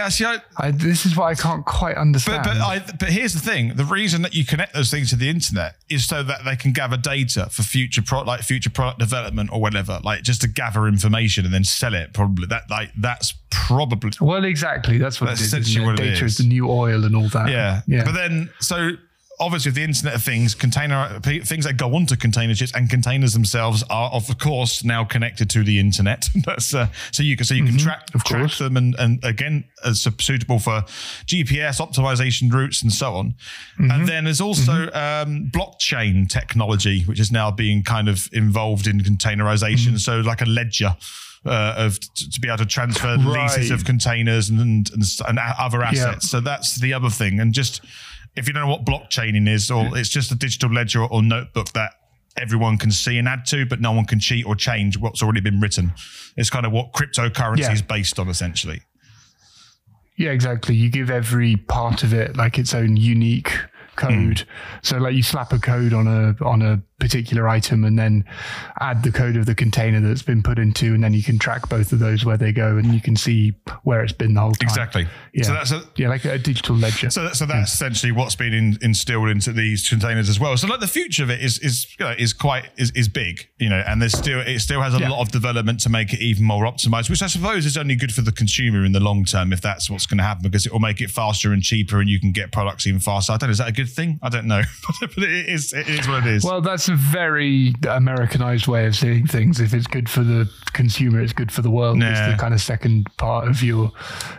This is what I can't quite understand. But here's the thing: the reason that you connect those things to the internet is so that they can gather data for future product development or whatever, like just to gather information and then sell it. Probably that's probably well, exactly. That's what it is. Essentially, what data is the new oil and all that. Yeah. But then so. Obviously, with the Internet of Things, things that go onto container ships and containers themselves are, of course, now connected to the internet. That's so you can track them and again, suitable for GPS optimization routes and so on. And then there's also blockchain technology, which is now being kind of involved in containerization. So like a ledger. To be able to transfer leases of containers and other assets. So that's the other thing. And just if you don't know what blockchaining is, or it's just a digital ledger or notebook that everyone can see and add to, but no one can cheat or change what's already been written. It's kind of what cryptocurrency is based on, essentially. Yeah, exactly. You give every part of it like its own unique code. So like you slap a code on a particular item and then add the code of the container that's been put into, and then you can track both of those where they go and you can see where it's been the whole time. Exactly. Yeah. So that's like a digital ledger. So that's essentially what's been instilled into these containers as well. So like the future of it is big, and it still has a lot of development to make it even more optimized, which I suppose is only good for the consumer in the long term if that's what's going to happen, because it will make it faster and cheaper and you can get products even faster. I don't know, is that a good thing? I don't know, but it is what it is. Well, that's a very Americanized way of seeing things. If it's good for the consumer, it's good for the world. It's the kind of second part of your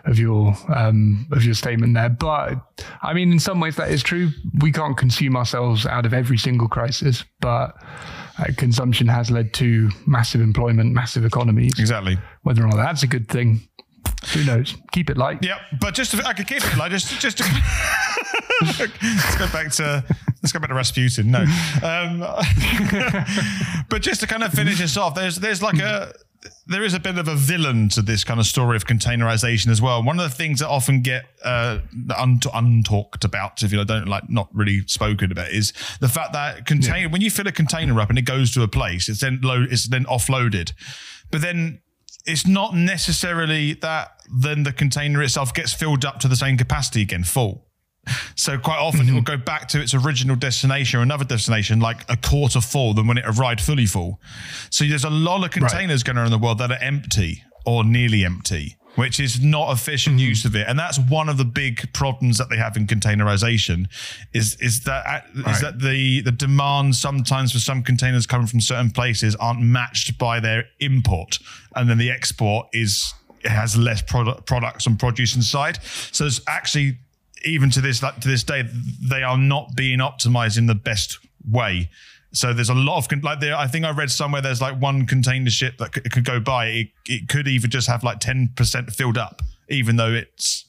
statement there. But I mean, in some ways that is true. We can't consume ourselves out of every single crisis, but consumption has led to massive employment, massive economies. Exactly. Whether or not that's a good thing, who knows? Keep it light. Yeah, but I could keep it light. Just to let's go back to Rasputin. No, but just to kind of finish this off, there is a bit of a villain to this kind of story of containerization as well. One of the things that often get untalked about, if you don't not really spoken about, is the fact that when you fill a container up and it goes to a place, it's then offloaded, but then it's not necessarily that then the container itself gets filled up to the same capacity again, full. So quite often it will go back to its original destination or another destination like a quarter full than when it arrived fully full. So there's a lot of containers going on in the world that are empty or nearly empty, which is not efficient use of it. And that's one of the big problems that they have in containerization is that the demand sometimes for some containers coming from certain places aren't matched by their import. And then the export has less products and produce inside. So it's actually, even to this day, they are not being optimized in the best way. So there's a lot of I think I read somewhere there's like one container ship that could go by. It could even just have like 10% filled up, even though it's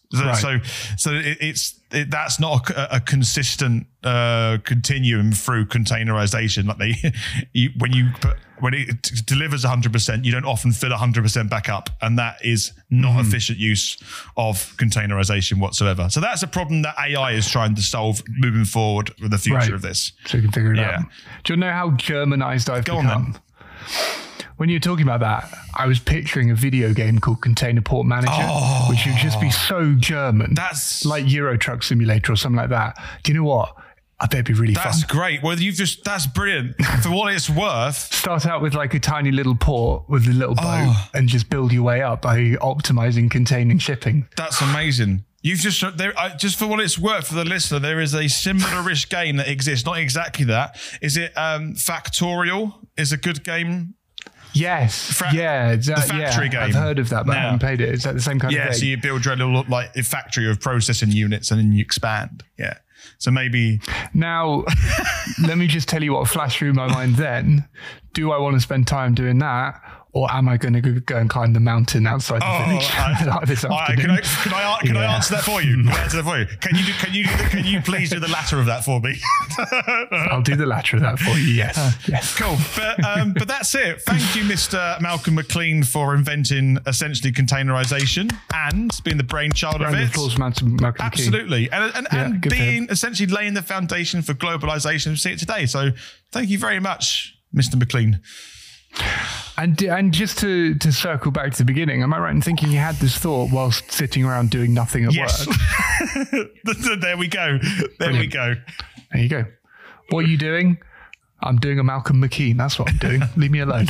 that's not a consistent continuum through containerization. Like when it delivers 100%, you don't often fill 100% back up, and that is not efficient use of containerization whatsoever. So that's a problem that AI is trying to solve moving forward with the future of this. So you can figure it out. Do you know how Germanized I've become? When you're talking about that, I was picturing a video game called Container Port Manager, which would just be so German. That's like Euro Truck Simulator or something like that. Do you know what? I bet it'd be really fun. That's great. Well, that's brilliant. For what it's worth. Start out with like a tiny little port with a little boat and just build your way up by optimizing containing shipping. That's amazing. You've just for what it's worth for the listener, there is a similar-ish game that exists. Not exactly that. Is it Factorial? Is a good game. Yes. The factory game. I've heard of that, but I haven't played it. Is that the same kind of thing? Yeah, so you build your little a factory of processing units and then you expand. Yeah. So maybe... Now, let me just tell you what flashed through my mind then. Do I want to spend time doing that? Or am I going to go and climb the mountain outside the village this afternoon? Can I answer that for you? Can you please do the latter of that for me? I'll do the latter of that for you. Yes. Cool. But that's it. Thank you, Mr. Malcolm McLean, for inventing essentially containerization and being the brainchild of it. Absolutely, and being essentially laying the foundation for globalization. We see it today. So thank you very much, Mr. McLean. And just to circle back to the beginning, am I right in thinking you had this thought whilst sitting around doing nothing at work? There we go. There you go. What are you doing? I'm doing a Malcolm McKean. That's what I'm doing. Leave me alone.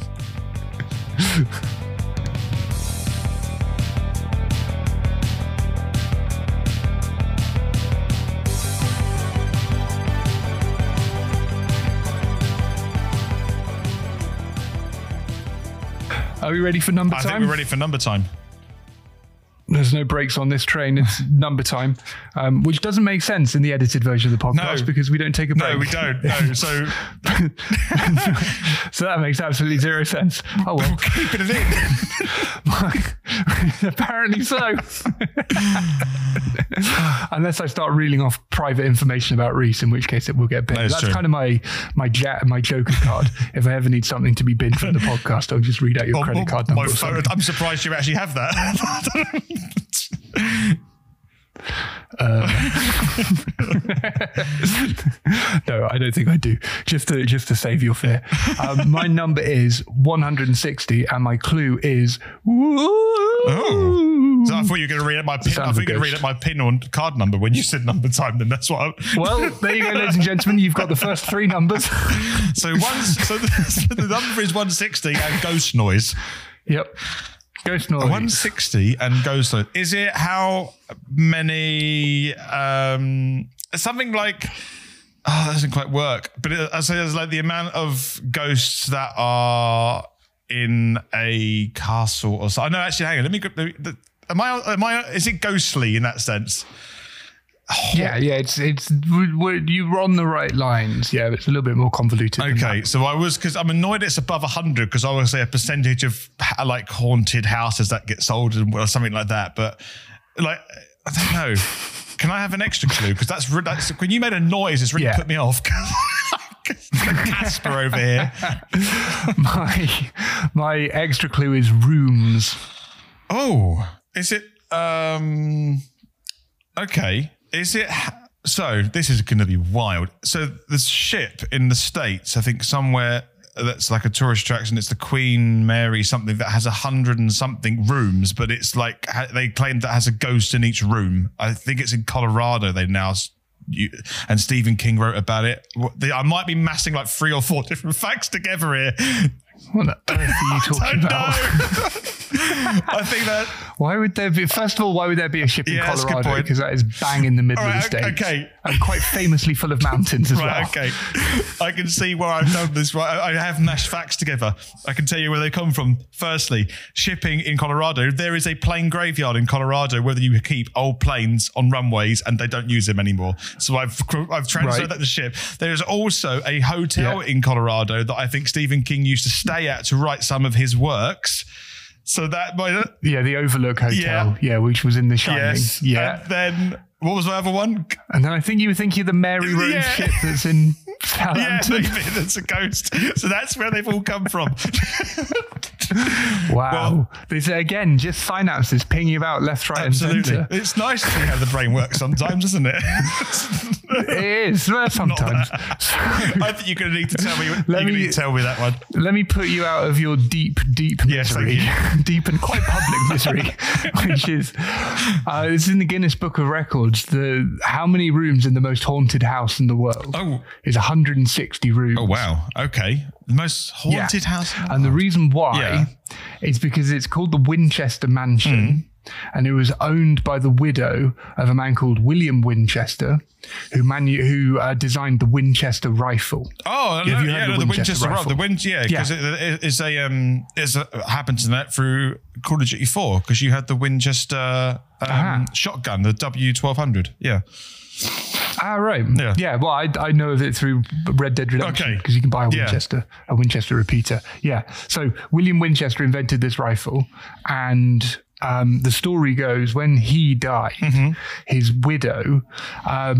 Are we ready for number time? I think we're ready for number time. There's no brakes on this train. It's number time, which doesn't make sense in the edited version of the podcast because we don't take a break. No, we don't. No, so that makes absolutely zero sense. Oh well, keeping it in. Apparently so. Unless I start reeling off private information about Reese, in which case it will get binned. That's kind of my Joker card. If I ever need something to be binned from the podcast, I'll just read out your credit card number. I'm surprised you actually have that. No, I don't think I do. Just to save your fear. My number is 160, and my clue is. So I thought you were going to read out my pin. I thought you were going to read out my pin on card number when you said number time. Then that's what. Well, there you go, ladies and gentlemen. You've got the first three numbers. So the number is 160 and ghost noise. Yep. Ghost noise. 160 and ghost noise. Is it how many? Something like. Oh, that doesn't quite work. But I say there's like the amount of ghosts that are in a castle or so. No, actually, hang on. Let me. Am I? Is it ghostly in that sense? you're on the right lines. Yeah, it's a little bit more convoluted. Okay, so because I'm annoyed it's above 100 because I was say a percentage of like haunted houses that get sold or something like that. But like, I don't know. Can I have an extra clue? Because that's when you made a noise, it's really put me off. Casper over here. My extra clue is rooms. Oh, is it? Okay. Is it? So this is going to be wild. So the ship in the States, I think somewhere that's like a tourist attraction. It's the Queen Mary something that has 100 and something rooms, but it's like they claim that has a ghost in each room. I think it's in Colorado. They now. And Stephen King wrote about it. I might be massing like 3 or 4 different facts together here. What on earth are you talking about? I think that. Why would there be? First of all, why would there be a ship in Colorado? Because that is bang in the middle of the States. Okay. And quite famously full of mountains as well. Okay. I can see where I've done this. Right, I have mashed facts together. I can tell you where they come from. Firstly, shipping in Colorado. There is a plane graveyard in Colorado where you keep old planes on runways and they don't use them anymore. So I've transferred that to ship. There is also a hotel in Colorado that I think Stephen King used to stay at to write some of his works. So that might... the Overlook Hotel, which was in The Shining. Yes. Yeah. And then, what was the other one? And then I think you were thinking of the Mary Rose ship that's in Southampton. Yeah, maybe that's a ghost. So that's where they've all come from. Wow. Well, this again, just synapses pinging about left, right, and centre. It's nice to see how the brain works sometimes, isn't it? It is. Well, sometimes. I think you're going to need to tell me. Need to tell me that one. Let me put you out of your deep misery, deep and quite public misery, which is it's in the Guinness Book of Records. How many rooms in the most haunted house in the world? Is 160 rooms. Oh wow. Okay. The most haunted house in the world. And the reason why is because it's called the Winchester Mansion. And it was owned by the widow of a man called William Winchester, who designed the Winchester rifle. Oh, have you heard of the Winchester rifle. Because it happens in that through Call of Duty 4, because you had the Winchester shotgun, the W1200. Yeah. Ah, right. Yeah. Well, I know of it through Red Dead Redemption because you can buy a Winchester repeater. Yeah. So William Winchester invented this rifle, and the story goes when he died, his widow had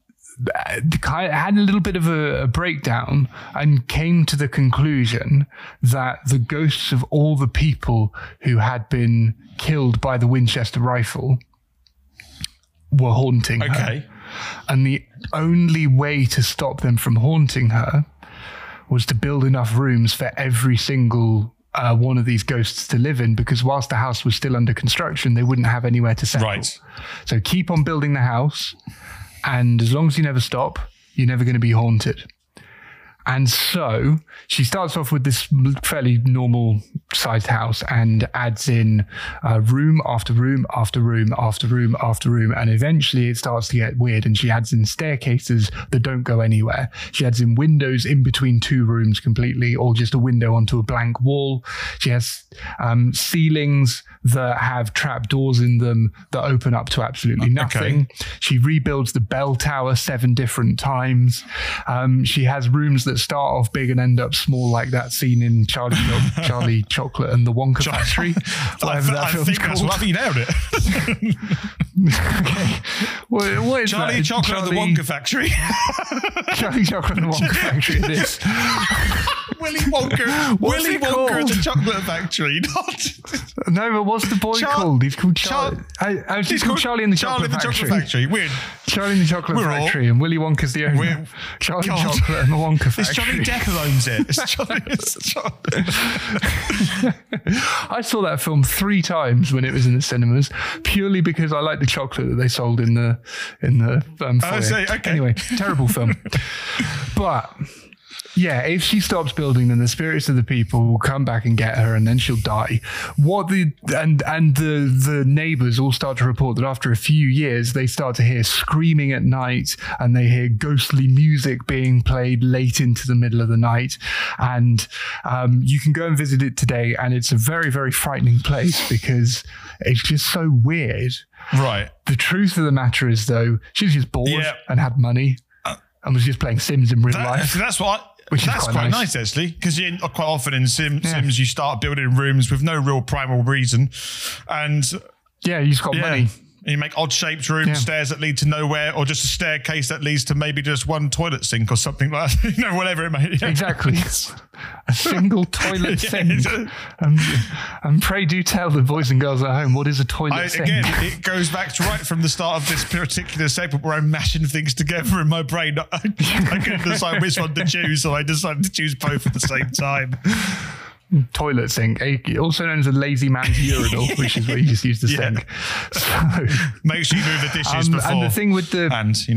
a little bit of a breakdown and came to the conclusion that the ghosts of all the people who had been killed by the Winchester rifle were haunting her. And the only way to stop them from haunting her was to build enough rooms for every single one of these ghosts to live in, because whilst the house was still under construction, they wouldn't have anywhere to settle. Right. So keep on building the house, and as long as you never stop, you're never going to be haunted. And so she starts off with this fairly normal sized house and adds in room after room after room after room after room. And eventually it starts to get weird, and she adds in staircases that don't go anywhere. She adds in windows in between 2 rooms completely, or just a window onto a blank wall. She has ceilings that have trap doors in them that open up to absolutely nothing. She rebuilds the bell tower 7 different times. She has rooms that start off big and end up small, like that scene in Charlie Chocolate and the Wonka Factory. I think that's what you nailed it. Okay. What is Charlie Chocolate and the Wonka Factory. Charlie Chocolate and the Wonka Factory. It is. Willy Wonka. Willy Wonka and the Chocolate Factory. No, but what's the boy called? He's called Charlie. He's called Charlie and the Chocolate Factory. Weird. Charlie and the Chocolate Factory, and Willy Wonka's the owner. Charlie Chocolate and the Wonka Factory. It's Johnny Depp who owns it. I saw that film 3 times when it was in the cinemas, purely because I liked the chocolate that they sold in the foyer. Okay. Anyway, terrible film. But if she stops building, then the spirits of the people will come back and get her, and then she'll die. The neighbors all start to report that after a few years, they start to hear screaming at night, and they hear ghostly music being played late into the middle of the night. And you can go and visit it today, and it's a very, very frightening place because it's just so weird. Right. The truth of the matter is, though, she was just bored and had money and was just playing Sims in real life. That's quite nice actually, because quite often in Sims you start building rooms with no real primal reason, and you just got money. And you make odd-shaped rooms, stairs that lead to nowhere, or just a staircase that leads to maybe just one toilet sink or something like that. Whatever it may be. Exactly. A single toilet sink. And pray do tell the boys and girls at home, what is a toilet sink? Again, it goes back to right from the start of this particular segment where I'm mashing things together in my brain. I couldn't decide which one to choose, so I decided to choose both at the same time. Toilet sink, also known as a lazy man's urinal, which is where you just use the sink. So, make sure you move the dishes before. And the thing with the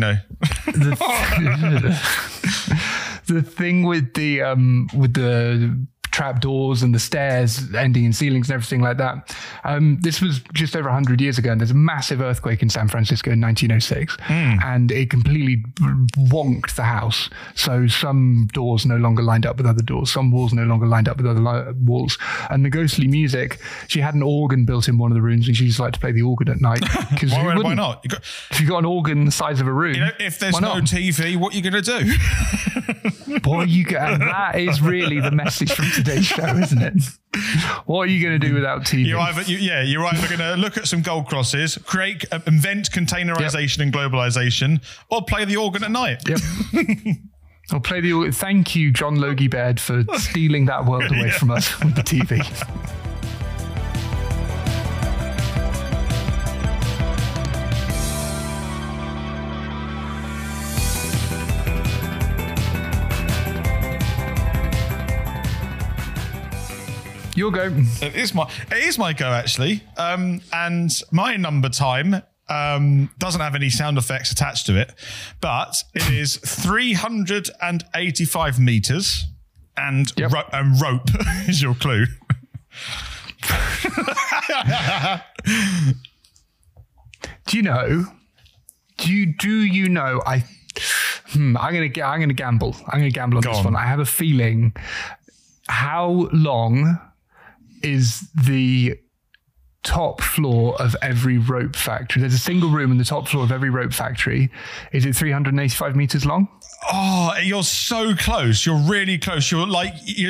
the thing with the trapdoors and the stairs ending in ceilings and everything like that. This was just over 100 years ago, and there's a massive earthquake in San Francisco in 1906, and it completely wonked the house. So some doors no longer lined up with other doors, some walls no longer lined up with other walls, and the ghostly music. She had an organ built in one of the rooms, and she used to like to play the organ at night. Why not? If you got an organ the size of a room, if there's no TV, what are you going to do? Boy, that is really the message from today's show, isn't it? What are you going to do without TV? You're either going to look at some gold crosses, invent containerization and globalization, or play the organ at night. Yep. Or play the organ. Thank you, John Logie Baird, for stealing that world away from us with the TV. Your go. It is my go, actually. And my number time doesn't have any sound effects attached to it, but it is 385 meters and rope is your clue. Do you know? I'm gonna gamble. I'm gonna gamble on this one. I have a feeling. How long is the top floor of every rope factory? There's a single room in the top floor of every rope factory. Is it 385 meters long? Oh, you're so close. You're really close. You're like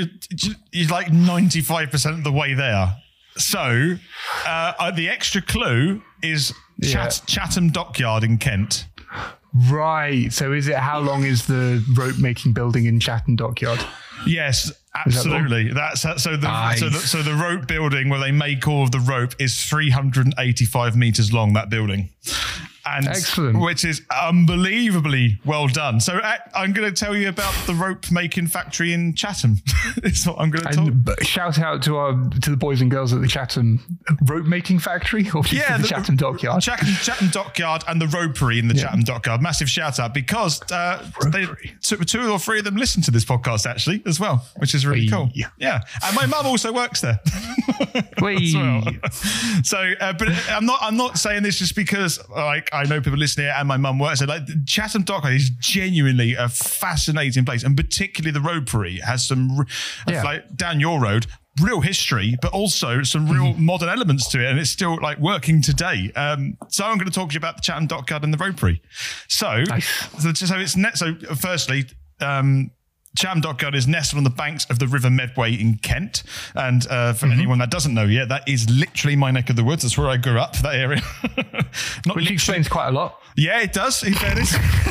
95% of the way there. So the extra clue is Chatham Dockyard in Kent. Right. So is it how long is the rope making building in Chatham Dockyard? Yes, absolutely. So the rope building where they make all of the rope is 385 meters long, that building. And excellent. Which is unbelievably well done. So I'm going to tell you about the rope making factory in Chatham. It's what I'm going to talk. Shout out to the boys and girls at the Chatham rope making factory, or the Chatham Dockyard. Chatham Dockyard and the ropery in the Chatham Dockyard. Massive shout out, because two or three of them listen to this podcast actually as well, which is really cool. Yeah, and my mum also works there. As well. So, but I'm not saying this just because I know people listening here and my mum works there. Chatham Dockyard is genuinely a fascinating place, and particularly the ropery has some down your road, real history, but also some real modern elements to it, and it's still working today. So I'm going to talk to you about the Chatham Dockyard and the ropery. So firstly, Chatham Dockyard is nestled on the banks of the River Medway in Kent. And for anyone that doesn't know yet, that is literally my neck of the woods. That's where I grew up, that area. Which explains quite a lot. Yeah, it does, in fairness.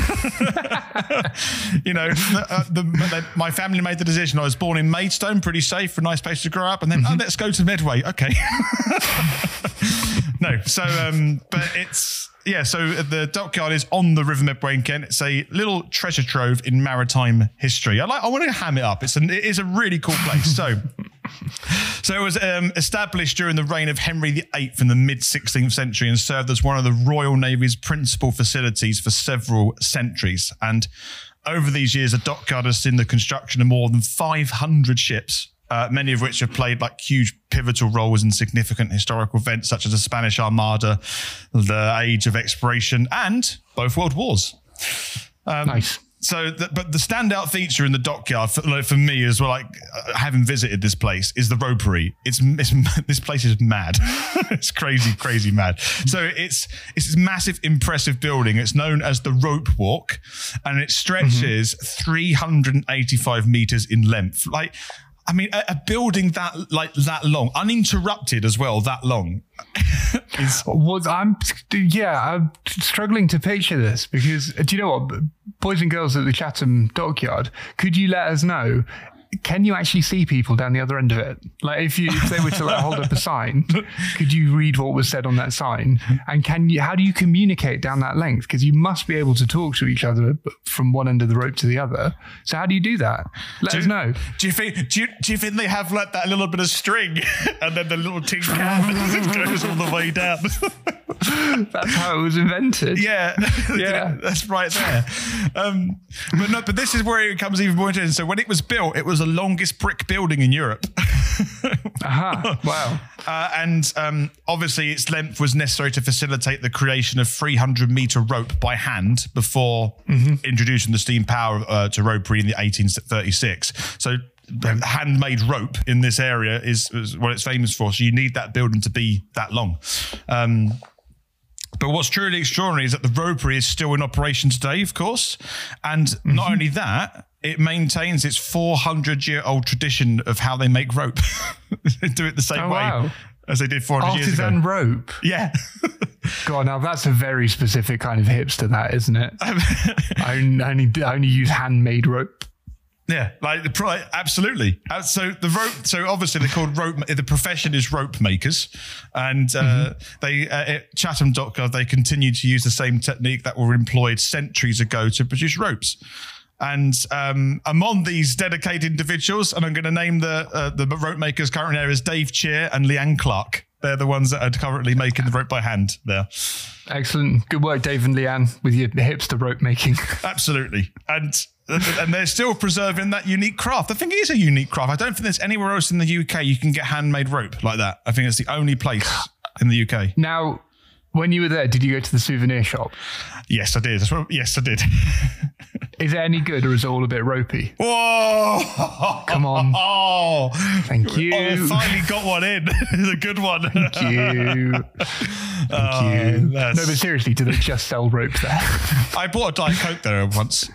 My family made the decision. I was born in Maidstone, pretty safe, a nice place to grow up. And then, let's go to Medway. Okay. No, so, but it's... Yeah, so the Dockyard is on the River Medway in Kent. It's a little treasure trove in maritime history. I want to ham it up. It is a really cool place. So it was established during the reign of Henry VIII in the mid-16th century and served as one of the Royal Navy's principal facilities for several centuries. And over these years, the dockyard has seen the construction of more than 500 ships, many of which have played like huge pivotal roles in significant historical events such as the Spanish Armada, the Age of Exploration, and both World Wars. Nice. So, but the standout feature in the dockyard for me as well, like having visited this place, is the ropery. This place is mad. It's crazy mad. So it's this massive, impressive building. It's known as the Rope Walk, and it stretches 385 meters in length. Like, I mean, a building that long, uninterrupted as well, that long. I'm struggling to picture this because, do you know what, boys and girls at the Chatham Dockyard, could you let us know, can you actually see people down the other end of it? Like if they were to like hold up a sign, could you read what was said on that sign? And how do you communicate down that length? Because you must be able to talk to each other from one end of the rope to the other. So how do you do that? Let us know. Do you think they have like that little bit of string and then the little tin can goes all the way down? That's how it was invented. Yeah, that's right there. But this is where it becomes even more interesting. So when it was built, it was the longest brick building in Europe. Wow. And obviously its length was necessary to facilitate the creation of 300-meter rope by hand before introducing the steam power to ropery in the 1836. So handmade rope in this area is what it's famous for. So you need that building to be that long. But what's truly extraordinary is that the ropery is still in operation today, of course. And not only that, it maintains its 400-year-old tradition of how they make rope. They do it the same way as they did 400 years ago. Artisan rope. Yeah. God, now that's a very specific kind of hipster, that, isn't it? I only use handmade rope. Yeah, absolutely. So obviously they're called rope. The profession is rope makers, and they at Chatham Dockyard they continue to use the same technique that were employed centuries ago to produce ropes. And among these dedicated individuals, and I'm going to name the rope makers currently there, is Dave Cheer and Leanne Clark. They're the ones that are currently making the rope by hand there. Excellent. Good work, Dave and Leanne, with your hipster rope making. Absolutely. And they're still preserving that unique craft. I think it is a unique craft. I don't think there's anywhere else in the UK you can get handmade rope like that. I think it's the only place in the UK. Now, when you were there, did you go to the souvenir shop? Yes, I did. Yes, I did. Is it any good or is it all a bit ropey? Whoa! Come on. Oh, thank you. I finally got one in. It's a good one. Thank you. Thank you. No, but seriously, do they just sell ropes there? I bought a Diet Coke there once.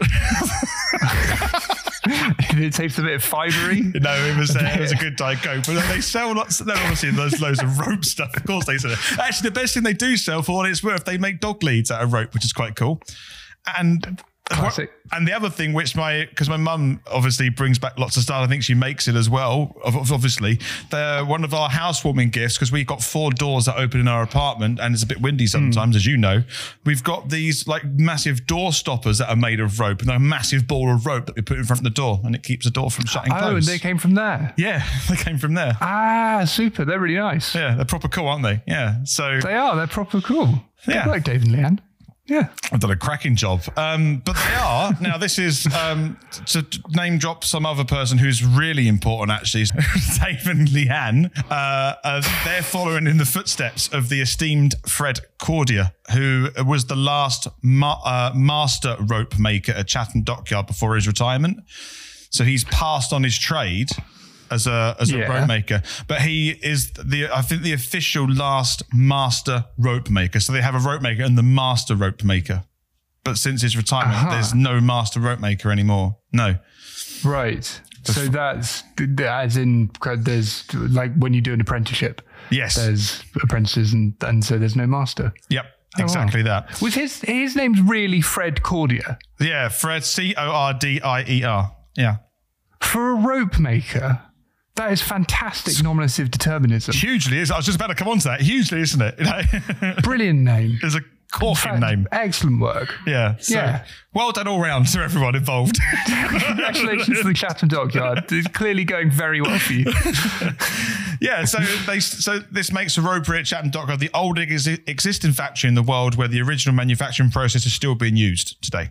Did it taste a bit fibery? No, it was a good Diet Coke. But they sell lots. They're obviously loads of rope stuff. Of course they sell it. Actually, the best thing they do sell, for what it's worth, they make dog leads out of rope, which is quite cool. And classic. And the other thing, which because my mum obviously brings back lots of stuff. I think she makes it as well. Obviously, they're one of our housewarming gifts because we've got 4 doors that open in our apartment, and it's a bit windy sometimes, as you know. We've got these like massive door stoppers that are made of rope, and a massive ball of rope that we put in front of the door, and it keeps the door from shutting closed. Oh, and they came from there. Yeah, they came from there. Ah, super! They're really nice. Yeah, they're proper cool, aren't they? Yeah, so they are. They're proper cool. Yeah, good work, Dave and Leanne. Yeah, I've done a cracking job. But they are. Now, this is to name drop some other person who's really important, actually. Dave and Leanne. They're following in the footsteps of the esteemed Fred Cordier, who was the last master rope maker at Chatham Dockyard before his retirement. So he's passed on his trade as a rope maker, but he is I think the official last master rope maker. So they have a rope maker and the master rope maker, but since his retirement, there's no master rope maker anymore. No, right. So that's as in there's like when you do an apprenticeship. Yes, there's apprentices and so there's no master. Yep. Exactly that. Was his name's really Fred Cordier? Yeah, Fred Cordier. Yeah. For a rope maker. That is fantastic nominative determinism. Hugely is. I was just about to come on to that. Hugely, isn't it? Brilliant name. It's a corking name. Excellent work. Yeah. So, well done all round to everyone involved. Congratulations to the Chatham Dockyard. It's clearly going very well for you. Yeah. So this makes the ropery at Chatham Dockyard the oldest existing factory in the world where the original manufacturing process is still being used today.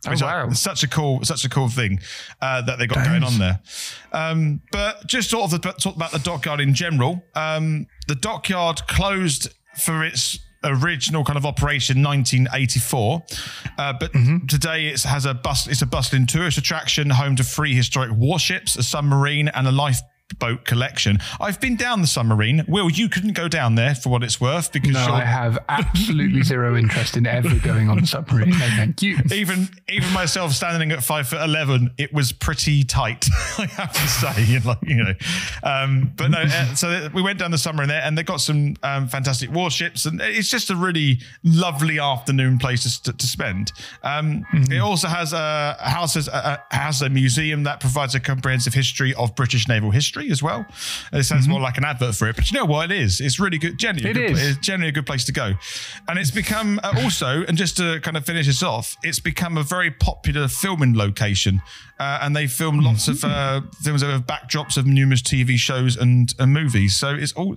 wow! Such a cool thing that they got going on there. But just sort of talk about the dockyard in general. The dockyard closed for its original kind of operation 1984, but today it's a bustling tourist attraction, home to 3 historic warships, a submarine, and a lifeboat collection. I've been down the submarine. Will, you couldn't go down there for what it's worth because I have absolutely zero interest in ever going on the submarine. No, thank you. Even myself standing at 5'11", it was pretty tight. I have to say, but no. So we went down the submarine there, and they got some fantastic warships, and it's just a really lovely afternoon place to spend. It also has a museum that provides a comprehensive history of British naval history as well. It sounds more like an advert for it, but you know what? It is. It's really good. It's generally a good place to go. And it's become also, and just to kind of finish this off, it's become a very popular filming location. And they film lots of films that have backdrops of numerous TV shows and movies. So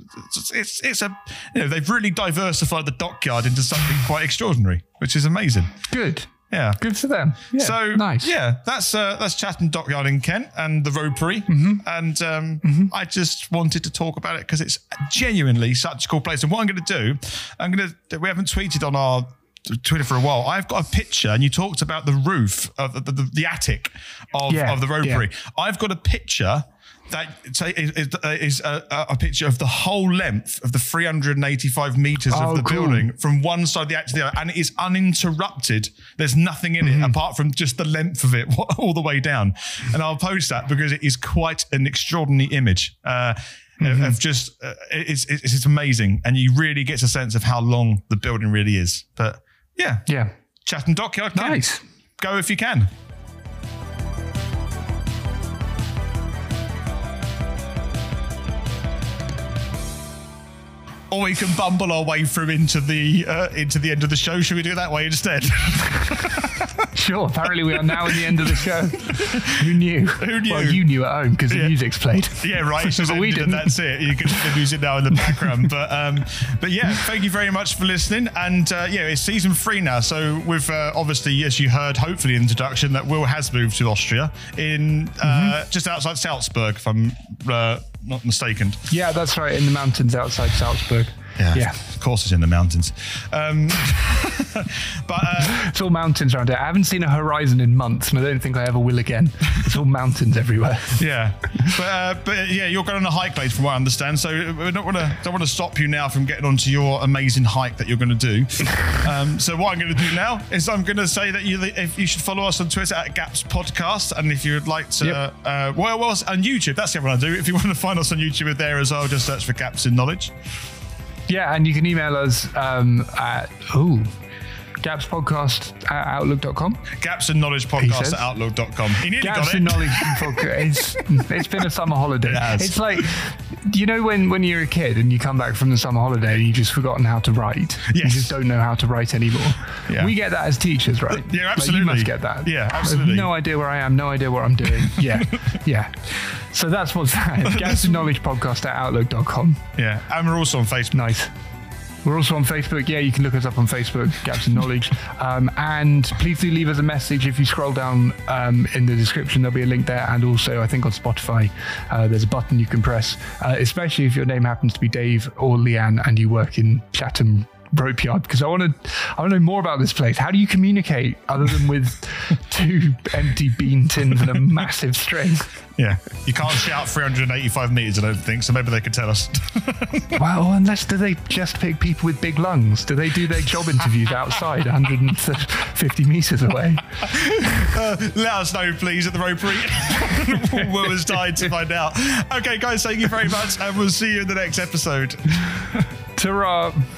they've really diversified the dockyard into something quite extraordinary, which is amazing. Good. Yeah, good for them. Yeah, so nice. Yeah, that's Chatham Dockyard in Kent and the Ropery, and I just wanted to talk about it because it's genuinely such a cool place. And what I'm going to do, we haven't tweeted on our Twitter for a while. I've got a picture, and you talked about the roof of the attic of the Ropery. Yeah. I've got a picture that is a picture of the whole length of the 385 meters of the building from one side of the attic to the other, and it is uninterrupted. There's nothing in it apart from just the length of it all the way down. And I'll post that because it is quite an extraordinary image. Of just it's amazing, and you really get a sense of how long the building really is. But yeah, Chatham Dockyard, nice. Go if you can. Or we can bumble our way through into the end of the show. Should we do it that way instead? Sure. Apparently we are now in the end of the show. Who knew? Well, you knew at home because the music's played. Yeah, right. But we didn't. That's it. You can hear the music now in the background. But yeah, thank you very much for listening. And it's season 3 now. So with obviously, as you heard, hopefully in the introduction, that Will has moved to Austria in just outside Salzburg, if I'm not mistaken. Yeah, that's right. In the mountains outside Salzburg. Yeah. Of course it's in the mountains. But it's all mountains around here. I haven't seen a horizon in months, and I don't think I ever will again. It's all mountains everywhere. Yeah. But you're going on a hike later from what I understand. So we don't want to stop you now from getting onto your amazing hike that you're going to do. So what I'm going to do now is I'm going to say that you should follow us on Twitter at Gaps Podcast. And if you would like to, on YouTube, that's the other one I do. If you want to find us on YouTube there as well, just search for Gaps in Knowledge. Yeah, and you can email us at gapspodcast@outlook.com. Gaps and Knowledge Podcast at outlook.com. He nearly Gaps got it. and Knowledge Podcast. It's been a summer holiday. It's like, when you're a kid and you come back from the summer holiday and you've just forgotten how to write. Yes. You just don't know how to write anymore. Yeah. We get that as teachers, right? Yeah, absolutely. You must get that. Yeah, absolutely. I have no idea where I am, no idea what I'm doing. Yeah. So that's what's that. Gaps and Knowledge Podcast at outlook.com. Yeah, and we're also on Facebook. Nice. We're also on Facebook. Yeah, you can look us up on Facebook, Gaps and Knowledge. And please do leave us a message. If you scroll down in the description, there'll be a link there. And also, I think on Spotify, there's a button you can press, especially if your name happens to be Dave or Leanne and you work in Chatham Ropeyard, because I want to know more about this place. How do you communicate other than with 2 empty bean tins and a massive string? Yeah, you can't shout 385 meters, I don't think, so maybe they could tell us. Well, unless do they just pick people with big lungs? Do they do their job interviews outside 150 meters away? Let us know, please, at the Ropery. Will has died to find out. Okay, guys, thank you very much, and we'll see you in the next episode. Ta-ra.